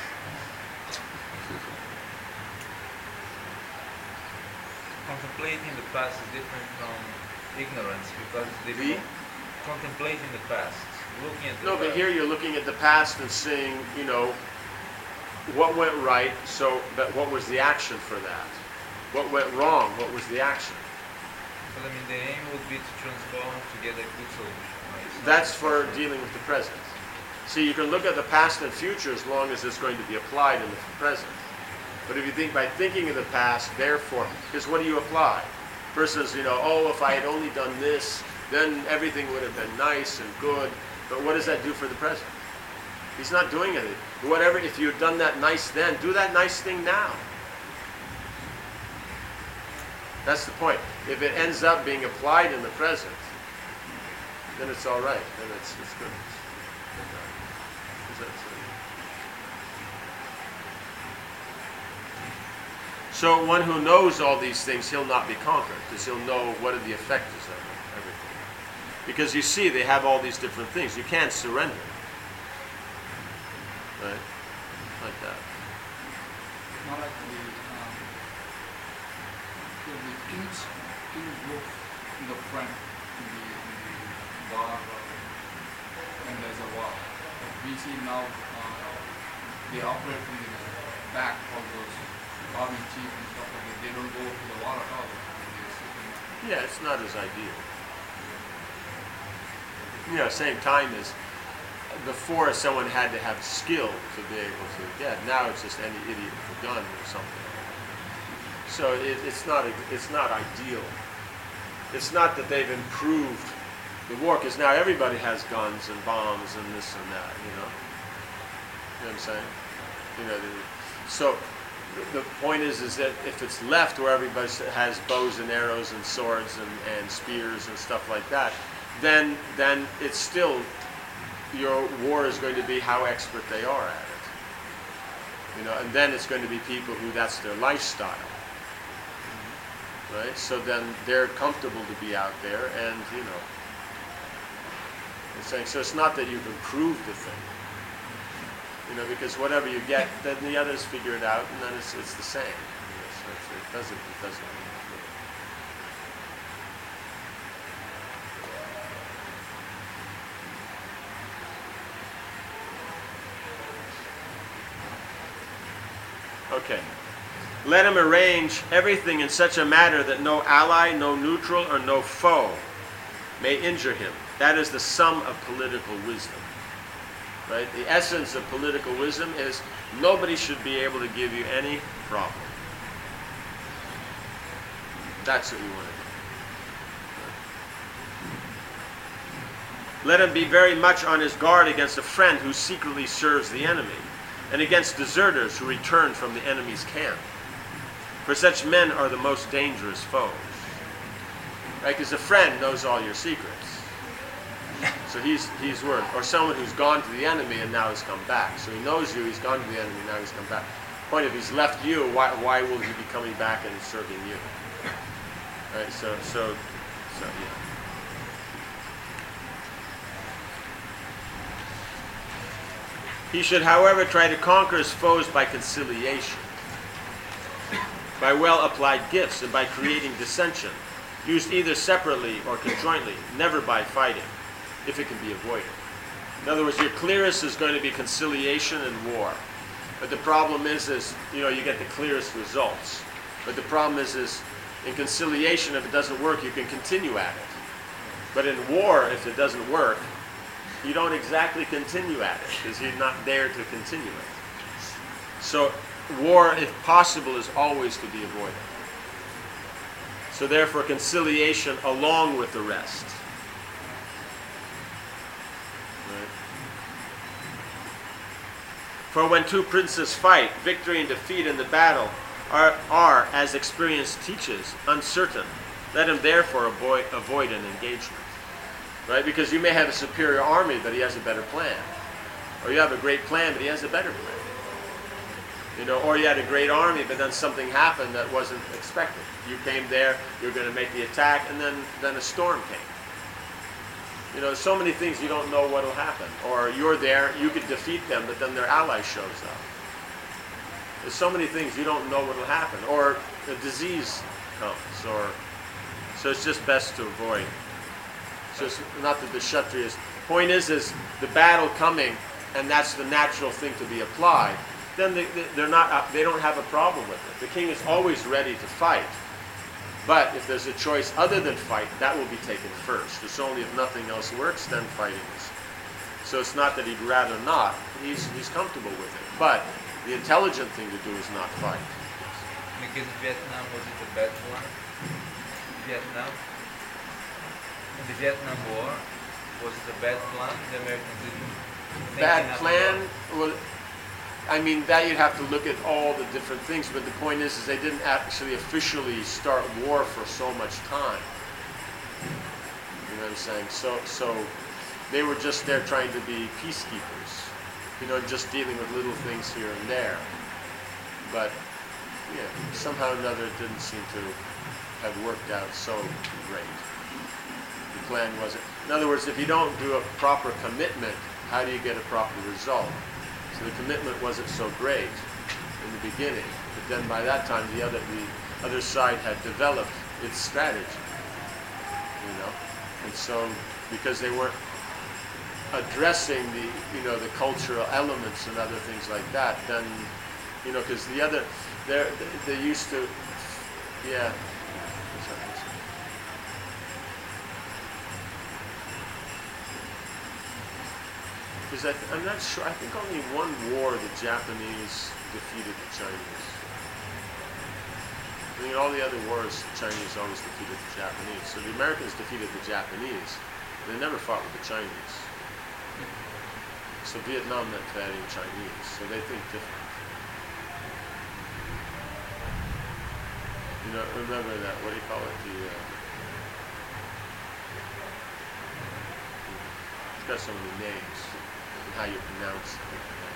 Speaker 6: Contemplating the past is different from ignorance, because the
Speaker 2: The?
Speaker 6: contemplating the past, looking at the
Speaker 2: No, but
Speaker 6: past.
Speaker 2: here you're looking at the past and seeing, you know, what went right, so, but what was the action for that? What went wrong? What was the action?
Speaker 6: But I mean, the aim would be to transform to get a good solution. Right?
Speaker 2: That's for dealing with the present. See, you can look at the past and future as long as it's going to be applied in the present. But if you think by thinking of the past, therefore, because what do you apply? Versus, you know, oh, if I had only done this, then everything would have been nice and good. But what does that do for the present? He's not doing anything. Whatever, if you had done that nice then, do that nice thing now. That's the point. If it ends up being applied in the present, then it's all right. Then it's it's good. Is that so? So one who knows all these things, he'll not be conquered, because he'll know what are the effects of everything. Because you see, they have all these different things. You can't surrender. Right? Like that.
Speaker 7: Not like the, um, the, the kings, kings go in the front, in the, in the bar, uh, when there's a war. We see now uh, they operate from the back, all those army chief and stuff like that. They don't go to the war at all.
Speaker 2: Yeah, it's not as ideal. You know, same time as before, someone had to have skill to be able to get. Now it's just any idiot with a gun or something. So it, it's not a, it's not ideal. It's not that they've improved the war, because now everybody has guns and bombs and this and that. You know. You know what I'm saying? You know. The, so the, the point is, is that if it's left where everybody has bows and arrows and swords and, and spears and stuff like that, then then it's still, your war is going to be how expert they are at it. You know, and then it's going to be people who that's their lifestyle. Right? So then they're comfortable to be out there, and you know, I'm saying, so it's not that you've improved the thing. You know, because whatever you get, then the others figure it out, and then it's it's the same. You know, so it's, it doesn't it doesn't. Okay. Let him arrange everything in such a manner that no ally, no neutral, or no foe may injure him. That is the sum of political wisdom. Right? The essence of political wisdom is nobody should be able to give you any problem. That's what you want to do. Let him be very much on his guard against a friend who secretly serves the enemy, and against deserters who return from the enemy's camp. For such men are the most dangerous foes. Right? Because a friend knows all your secrets. So he's he's worth. Or someone who's gone to the enemy and now has come back. So he knows you, he's gone to the enemy, now he's come back. Point, if he's left you, why why will he be coming back and serving you? Right? So so so yeah. He should, however, try to conquer his foes by conciliation, by well-applied gifts, and by creating dissension, used either separately or conjointly, never by fighting, if it can be avoided. In other words, your clearest is going to be conciliation and war. But the problem is, is you know, you get the clearest results. But the problem is, is in conciliation, if it doesn't work, you can continue at it. But in war, if it doesn't work, you don't exactly continue at it, because you're not there to continue it. So war, if possible, is always to be avoided. So therefore, conciliation along with the rest. Right? For when two princes fight, victory and defeat in the battle are, are, as experience teaches, uncertain. Let him therefore avoid, avoid an engagement. Right? Because you may have a superior army, but he has a better plan. Or you have a great plan, but he has a better plan. You know, or you had a great army, but then something happened that wasn't expected. You came there, you were going to make the attack, and then, then a storm came. You know, so many things you don't know what will happen. Or you're there, you could defeat them, but then their ally shows up. There's so many things you don't know what will happen. Or a disease comes. Or so it's just best to avoid. So it's not that the Kshatriyas. Point is, is the battle coming, and that's the natural thing to be applied. Then they, they're not. They don't have a problem with it. The king is always ready to fight. But if there's a choice other than fight, that will be taken first. It's only if nothing else works, then fighting is. So it's not that he'd rather not. He's he's comfortable with it. But the intelligent thing to do is not fight.
Speaker 6: Because Vietnam was it a bad one? Vietnam. The Vietnam War was it a bad plan? The Americans didn't think
Speaker 2: Bad
Speaker 6: enough
Speaker 2: plan.
Speaker 6: about it.
Speaker 2: Well, I mean, that you'd have to look at all the different things, but the point is, is they didn't actually officially start war for so much time. You know what I'm saying? So, so they were just there trying to be peacekeepers, you know, just dealing with little things here and there. But, yeah, somehow or another it didn't seem to have worked out so great. The plan wasn't. In other words, if you don't do a proper commitment, how do you get a proper result? So the commitment wasn't so great in the beginning, but then by that time the other the other side had developed its strategy, you know, and so because they weren't addressing the you know the cultural elements and other things like that, then you know because the other they they used to yeah. Because I th I'm not sure, I think only one war the Japanese defeated the Chinese. I mean, all the other wars, the Chinese always defeated the Japanese. So the Americans defeated the Japanese. They never fought with the Chinese. So Vietnam meant fighting Chinese, so they think different. You know, remember that, what do you call it? The, uh, it's got so many names. How you pronounce it.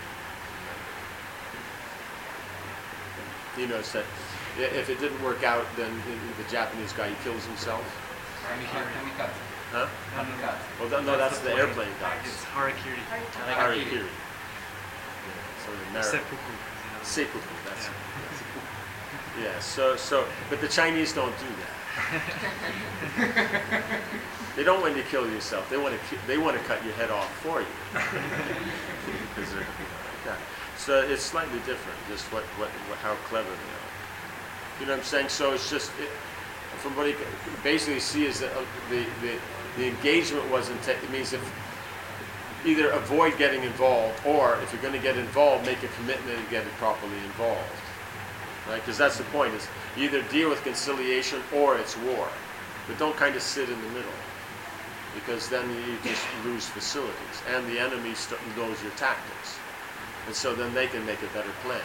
Speaker 2: You notice that if it didn't work out, then the Japanese guy he kills himself.
Speaker 6: Kamikaze.
Speaker 2: Huh?
Speaker 6: Kamikaze.
Speaker 2: Well, no, no that's the airplane guy.
Speaker 3: It's harakiri.
Speaker 2: Harakiri. So the Ameri-
Speaker 3: Seppuku.
Speaker 2: Seppuku. That's it. Yeah. So, so, but the Chinese don't do that. They don't want you to kill yourself. They want to. Ki they want to cut your head off for you. Because they're like that. So it's slightly different. Just what, what, what, how clever they are. You know what I'm saying? So it's just it, from what you basically see is that uh, the, the the engagement wasn't. It means if either avoid getting involved, or if you're going to get involved, make a commitment and get it properly involved. Right? Because that's the point. Is you either deal with conciliation or it's war, but don't kind of sit in the middle. Because then you just lose facilities, and the enemy knows your tactics, and so then they can make a better plan.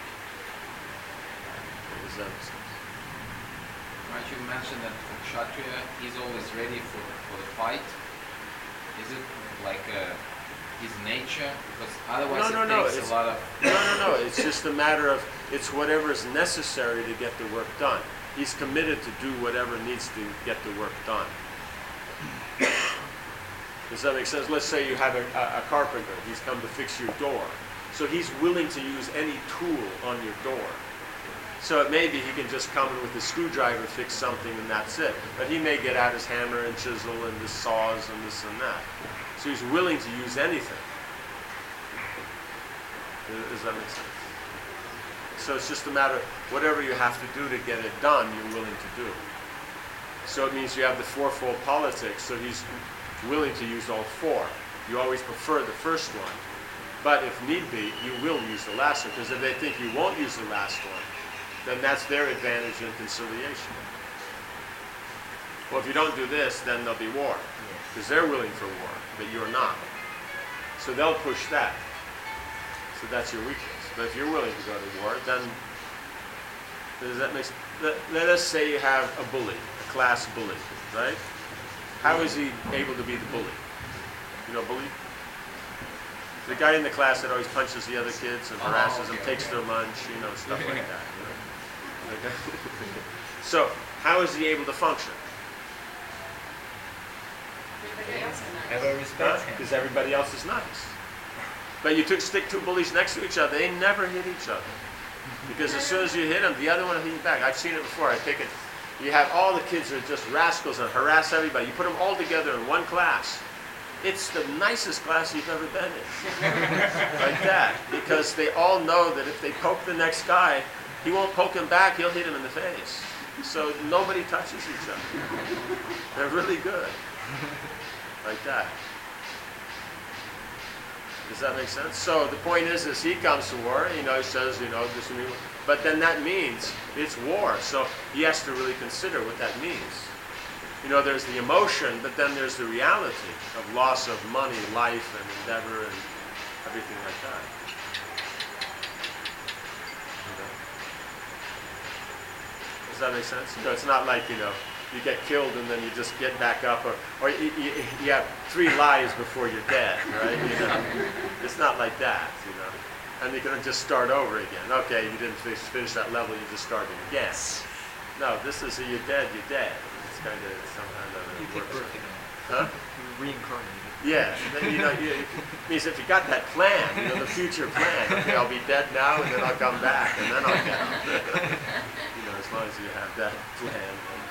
Speaker 2: Does that make sense?
Speaker 6: Right, you mentioned that the Kshatriya is always ready for, for the fight. Is it like uh, his nature? Because otherwise
Speaker 2: no, no,
Speaker 6: it
Speaker 2: no,
Speaker 6: takes
Speaker 2: it's,
Speaker 6: a lot of...
Speaker 2: No, no, no. It's just a matter of, it's whatever is necessary to get the work done. He's committed to do whatever needs to get the work done. Does that make sense? Let's say you have a, a, a carpenter. He's come to fix your door. So he's willing to use any tool on your door. So it may be he can just come in with a screwdriver, fix something, and that's it. But he may get out his hammer and chisel and the saws and this and that. So he's willing to use anything. Does that make sense? So it's just a matter of whatever you have to do to get it done, you're willing to do. So it means you have the fourfold politics, so he's willing to use all four. You always prefer the first one. But if need be, you will use the last one, because if they think you won't use the last one, then that's their advantage in conciliation. Well, if you don't do this, then there'll be war, because they're willing for war, but you're not. So they'll push that. So that's your weakness. But if you're willing to go to war, then does that make sense? Let, let us say you have a bully, a class bully, right? How is he able to be the bully? You know, bully? The guy in the class that always punches the other kids and harasses them, takes their lunch, you know, stuff like that. You know? Okay. So, how is he able to function?
Speaker 4: Everybody else is nice.
Speaker 6: Everyone respects him.
Speaker 2: Because everybody else is nice. But you took, stick two bullies next to each other, they never hit each other. Because as soon as you hit them, the other one will hit you back. I've seen it before. I take it. You have all the kids that are just rascals and harass everybody. You put them all together in one class. It's the nicest class you've ever been in. Like that. Because they all know that if they poke the next guy, he won't poke him back, he'll hit him in the face. So nobody touches each other. They're really good. Like that. Does that make sense? So the point is, is he comes to war, you know, he says, you know, this, but then that means it's war. So he has to really consider what that means. You know, there's the emotion, but then there's the reality of loss of money, life, and endeavor, and everything like that. that make sense? You know, it's not like, you know, you get killed and then you just get back up, or, or you, you, you have three lives before you're dead, right? You know, it's not like that, you know. And you're going to just start over again. Okay, you didn't finish, finish that level, you just started again. No, this is a, you're dead, you're dead. It's kind of some kind of
Speaker 3: You take birth again.
Speaker 2: Huh?
Speaker 3: You reincarnate.
Speaker 2: Yeah, and then, you know, you, it means if you got that plan, you know, the future plan. Okay, I'll be dead now, and then I'll come back, and then I'll get up. You know, as long as you have that plan, then,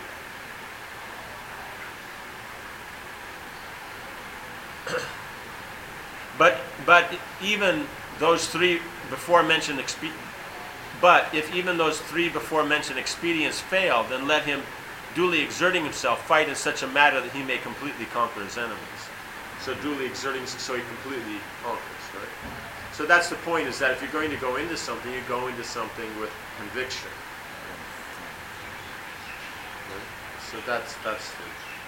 Speaker 2: you know. But but even those three before mentioned expe- but if even those three before mentioned expedients fail, then let him, duly exerting himself, fight in such a manner that he may completely conquer his enemies. So duly exerting so he completely conquers, right? So that's the point, is that if you're going to go into something, you go into something with conviction. Right? So that's that's the.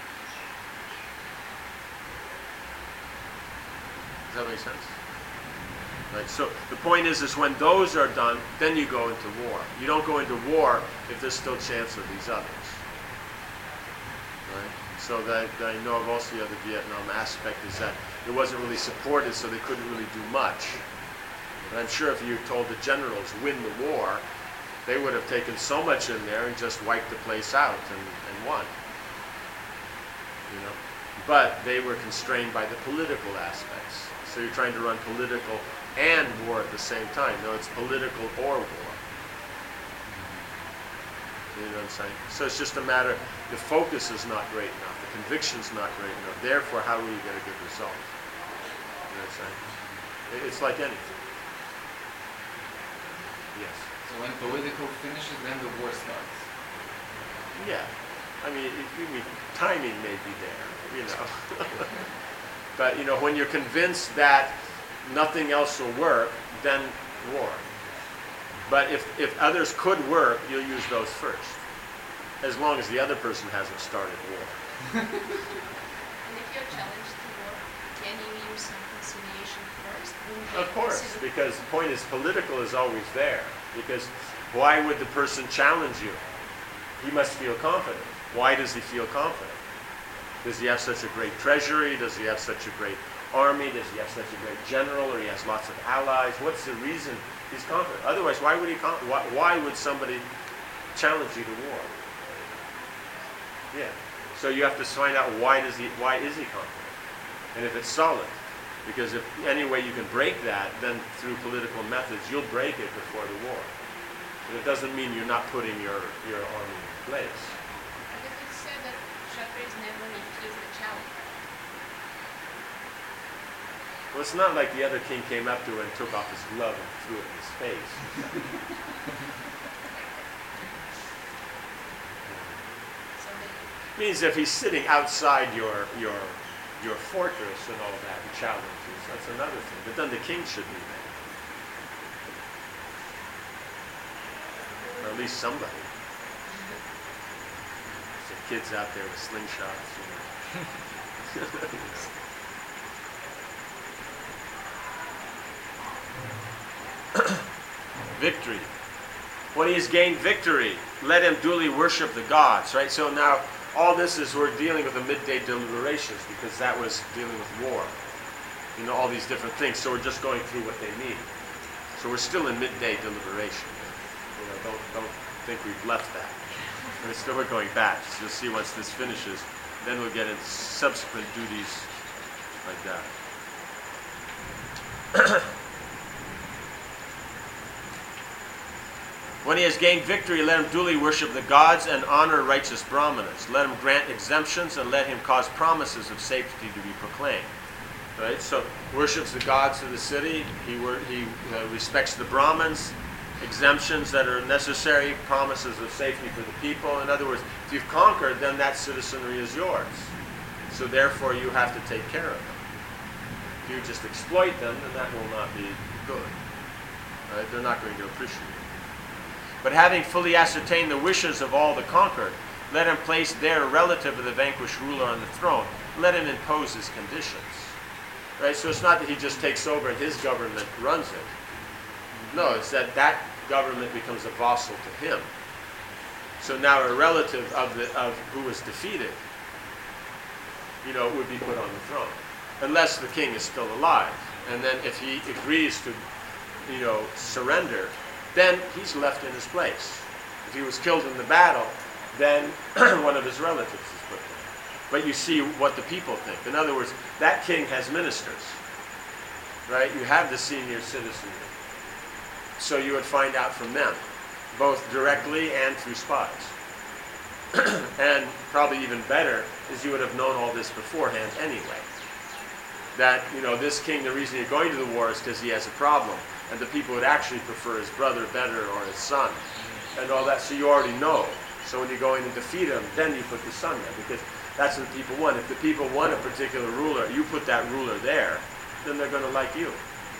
Speaker 2: Does that make sense? Right. So the point is, is when those are done, then you go into war. You don't go into war if there's still chance of these others. Right. So that, that I know of also the other Vietnam aspect is that it wasn't really supported, so they couldn't really do much. But I'm sure if you told the generals win the war, they would have taken so much in there and just wiped the place out and, and won. You know. But they were constrained by the political aspects. So you're trying to run political and war at the same time. No, it's political or war. You know what I'm saying? So it's just a matter, the focus is not great enough, the conviction's not great enough, therefore how will you get a good result? You know what I'm saying? It's like anything. Yes?
Speaker 8: So when political finishes, then the war starts.
Speaker 2: Yeah. I mean, it, I mean timing may be there, you know. But, you know, when you're convinced that nothing else will work, then war. But if, if others could work, you'll use those first, as long as the other person hasn't started war.
Speaker 4: And if you're challenged to war, can you use some conciliation first? Wouldn't you
Speaker 2: Of course,
Speaker 4: consider-
Speaker 2: because the point is political is always there. Because why would the person challenge you? He must feel confident. Why does he feel confident? Does he have such a great treasury? Does he have such a great army? Does he have such a great general? Or he has lots of allies? What's the reason he's confident? Otherwise, why would he? Con- why, why would somebody challenge you to war? Yeah. So you have to find out why does he? Why is he confident? And if it's solid, because if any way you can break that, then through political methods you'll break it before the war. But it doesn't mean you're not putting your your army in place.
Speaker 4: But if it's said that Jeffries never refused the challenge.
Speaker 2: Well, it's not like the other king came up to him and took off his glove and threw it in his face.
Speaker 4: So they,
Speaker 2: Means if he's sitting outside your your your fortress and all that and challenges, that's another thing. But then the king should be there. Or at least somebody. Some kids out there with slingshots, you know. Victory. When he has gained victory, let him duly worship the gods, right? So now all this is, we're dealing with the midday deliberations because that was dealing with war. You know, all these different things. So we're just going through what they mean. So we're still in midday deliberation. You know, don't, don't think we've left that. And still we're going back. So you'll see once this finishes, then we'll get into subsequent duties like that. When he has gained victory, let him duly worship the gods and honor righteous brahmanas. Let him grant exemptions and let him cause promises of safety to be proclaimed. Right? So worships the gods of the city. He wor- he uh, respects the brahmins. Exemptions that are necessary. Promises of safety for the people. In other words, if you've conquered, then that citizenry is yours. So therefore, you have to take care of them. If you just exploit them, then that will not be good. Right? They're not going to appreciate it. But having fully ascertained the wishes of all the conquered, let him place their relative of the vanquished ruler on the throne. Let him impose his conditions. Right? So it's not that he just takes over and his government runs it. No, it's that that government becomes a vassal to him. So now a relative of the of who was defeated, you know, would be put on the throne, unless the king is still alive. And then if he agrees to, you know, surrender, then he's left in his place. If he was killed in the battle, then one of his relatives is put there. But you see what the people think. In other words, that king has ministers, right? You have the senior citizenry. So you would find out from them, both directly and through spies. And probably even better is you would have known all this beforehand anyway. That, you know, this king, the reason you're going to the war is because he has a problem. And the people would actually prefer his brother better or his son. And all that, so you already know. So when you're going to defeat him, then you put the son there. Because that's what the people want. If the people want a particular ruler, you put that ruler there, then they're going to like you.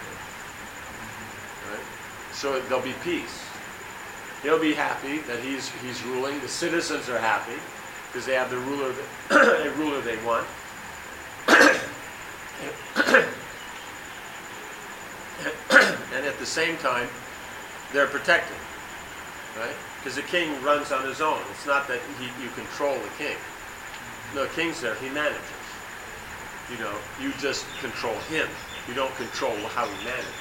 Speaker 2: Right? So there'll be peace. He'll be happy that he's he's ruling. The citizens are happy because they have the ruler, that, a ruler they want. And at the same time, they're protected, right? Because the king runs on his own. It's not that he, you control the king. No, the king's there. He manages. You know, you just control him. You don't control how he manages.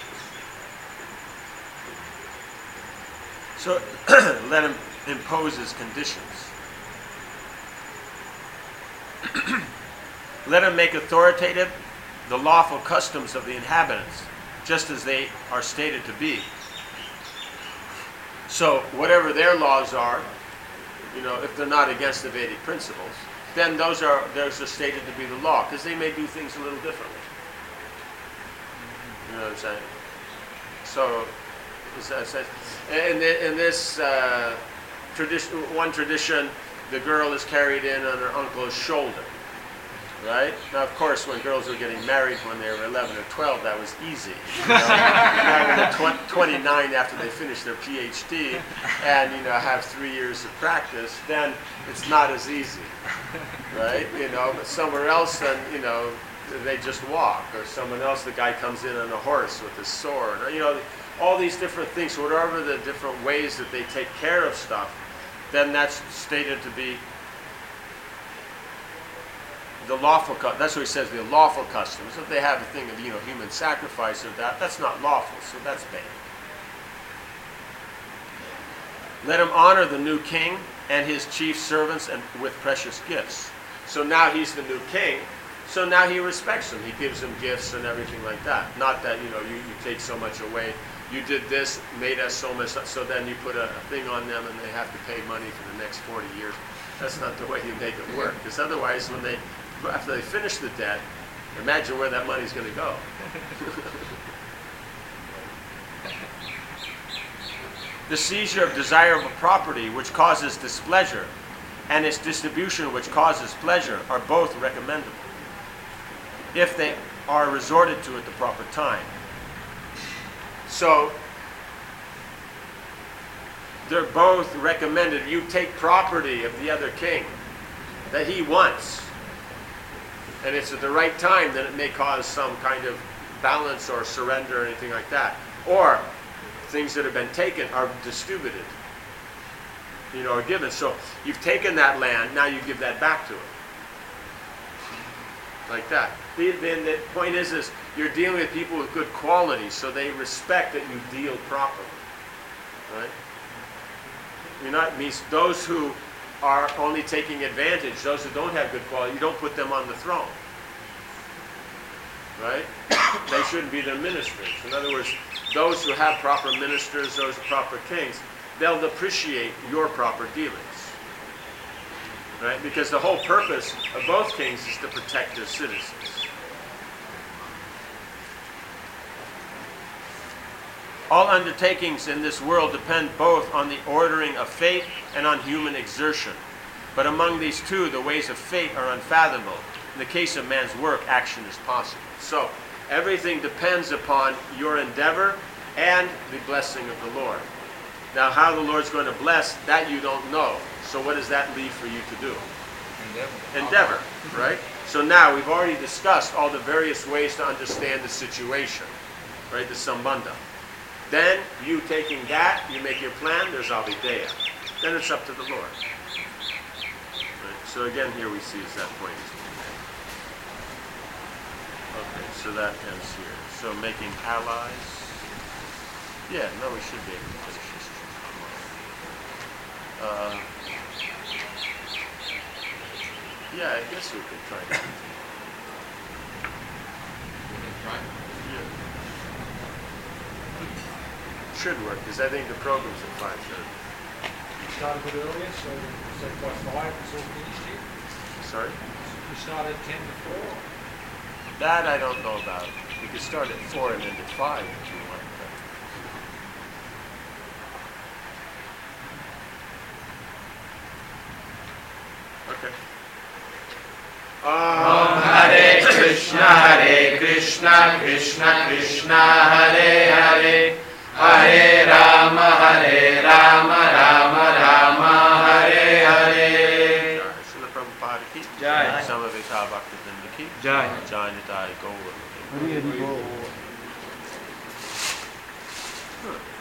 Speaker 2: So let him impose his conditions. Let him make authoritative the lawful customs of the inhabitants, just as they are stated to be. So whatever their laws are, you know, if they're not against the Vedic principles, then those are those are stated to be the law, because they may do things a little differently. You know what I'm saying? So, as I said, in, the, in this uh, tradition, one tradition, the girl is carried in on her uncle's shoulder. Right? Now, of course, when girls were getting married when they were eleven or twelve, that was easy. You know? Now when they're tw- twenty-nine after they finish their P H D and, you know, have three years of practice, then it's not as easy. Right? You know, but somewhere else, then, you know, they just walk. Or someone else, the guy comes in on a horse with a sword. Or, you know, all these different things, whatever the different ways that they take care of stuff, then that's stated to be the lawful, that's what he says, the lawful customs. If they have a thing of, you know, human sacrifice or that, that's not lawful, so that's banned. Let him honor the new king and his chief servants and with precious gifts. So now he's the new king, so now he respects them. He gives them gifts and everything like that. Not that, you know, you, you take so much away. You did this, made us so much, so then you put a, a thing on them and they have to pay money for the next forty years. That's not the way you make it work, because otherwise when they after they finish the debt, imagine where that money's going to go. The seizure of desirable property which causes displeasure and its distribution which causes pleasure are both recommendable, if they are resorted to at the proper time. So, they're both recommended. You take property of the other king that he wants, and it's at the right time, then it may cause some kind of balance or surrender or anything like that. Or things that have been taken are distributed, you know, are given. So you've taken that land, now you give that back to him. Like that. The, the, the point is, is you're dealing with people with good qualities, so they respect that you deal properly. Right? You're not, means those who are only taking advantage, those who don't have good quality, you don't put them on the throne. Right? They shouldn't be their ministers. In other words, those who have proper ministers, those proper kings, they'll appreciate your proper dealings. Right? Because the whole purpose of both kings is to protect their citizens. All undertakings in this world depend both on the ordering of fate and on human exertion. But among these two, the ways of fate are unfathomable. In the case of man's work, action is possible. So, everything depends upon your endeavor and the blessing of the Lord. Now, how the Lord's going to bless, that you don't know. So what does that leave for you to do? Endeavor. Endeavor, right? So now, we've already discussed all the various ways to understand the situation, right? The sambandha. Then, you taking that, you make your plan, there's avideya. then it's up to the Lord. Right? So again, here we see is that point is being made. Okay, so that ends here. So making allies. Yeah, no, we should be able to finish this. Uh, yeah, I guess we could try to.
Speaker 8: We can try.
Speaker 2: Yeah. Should work, because I think the program's at five thirty.
Speaker 9: You start a bit earlier, so so by five it's all finished here.
Speaker 2: Sorry?
Speaker 9: You start at ten to four.
Speaker 2: That I don't know about. We could start at four and end at five if you want. Okay.
Speaker 1: Om Hare Krishna, Hare Krishna, Krishna Krishna, Hare Hare, Hare Rama, Hare Rama, Rama Rama, Hare Hare.
Speaker 2: Srila Prabhupada ki
Speaker 3: Jai.
Speaker 2: Samaveta Bhaktivinoda ki
Speaker 3: Jai.
Speaker 2: Jai Nitai Gaur.
Speaker 3: Hari Hari Bol.
Speaker 2: Huh.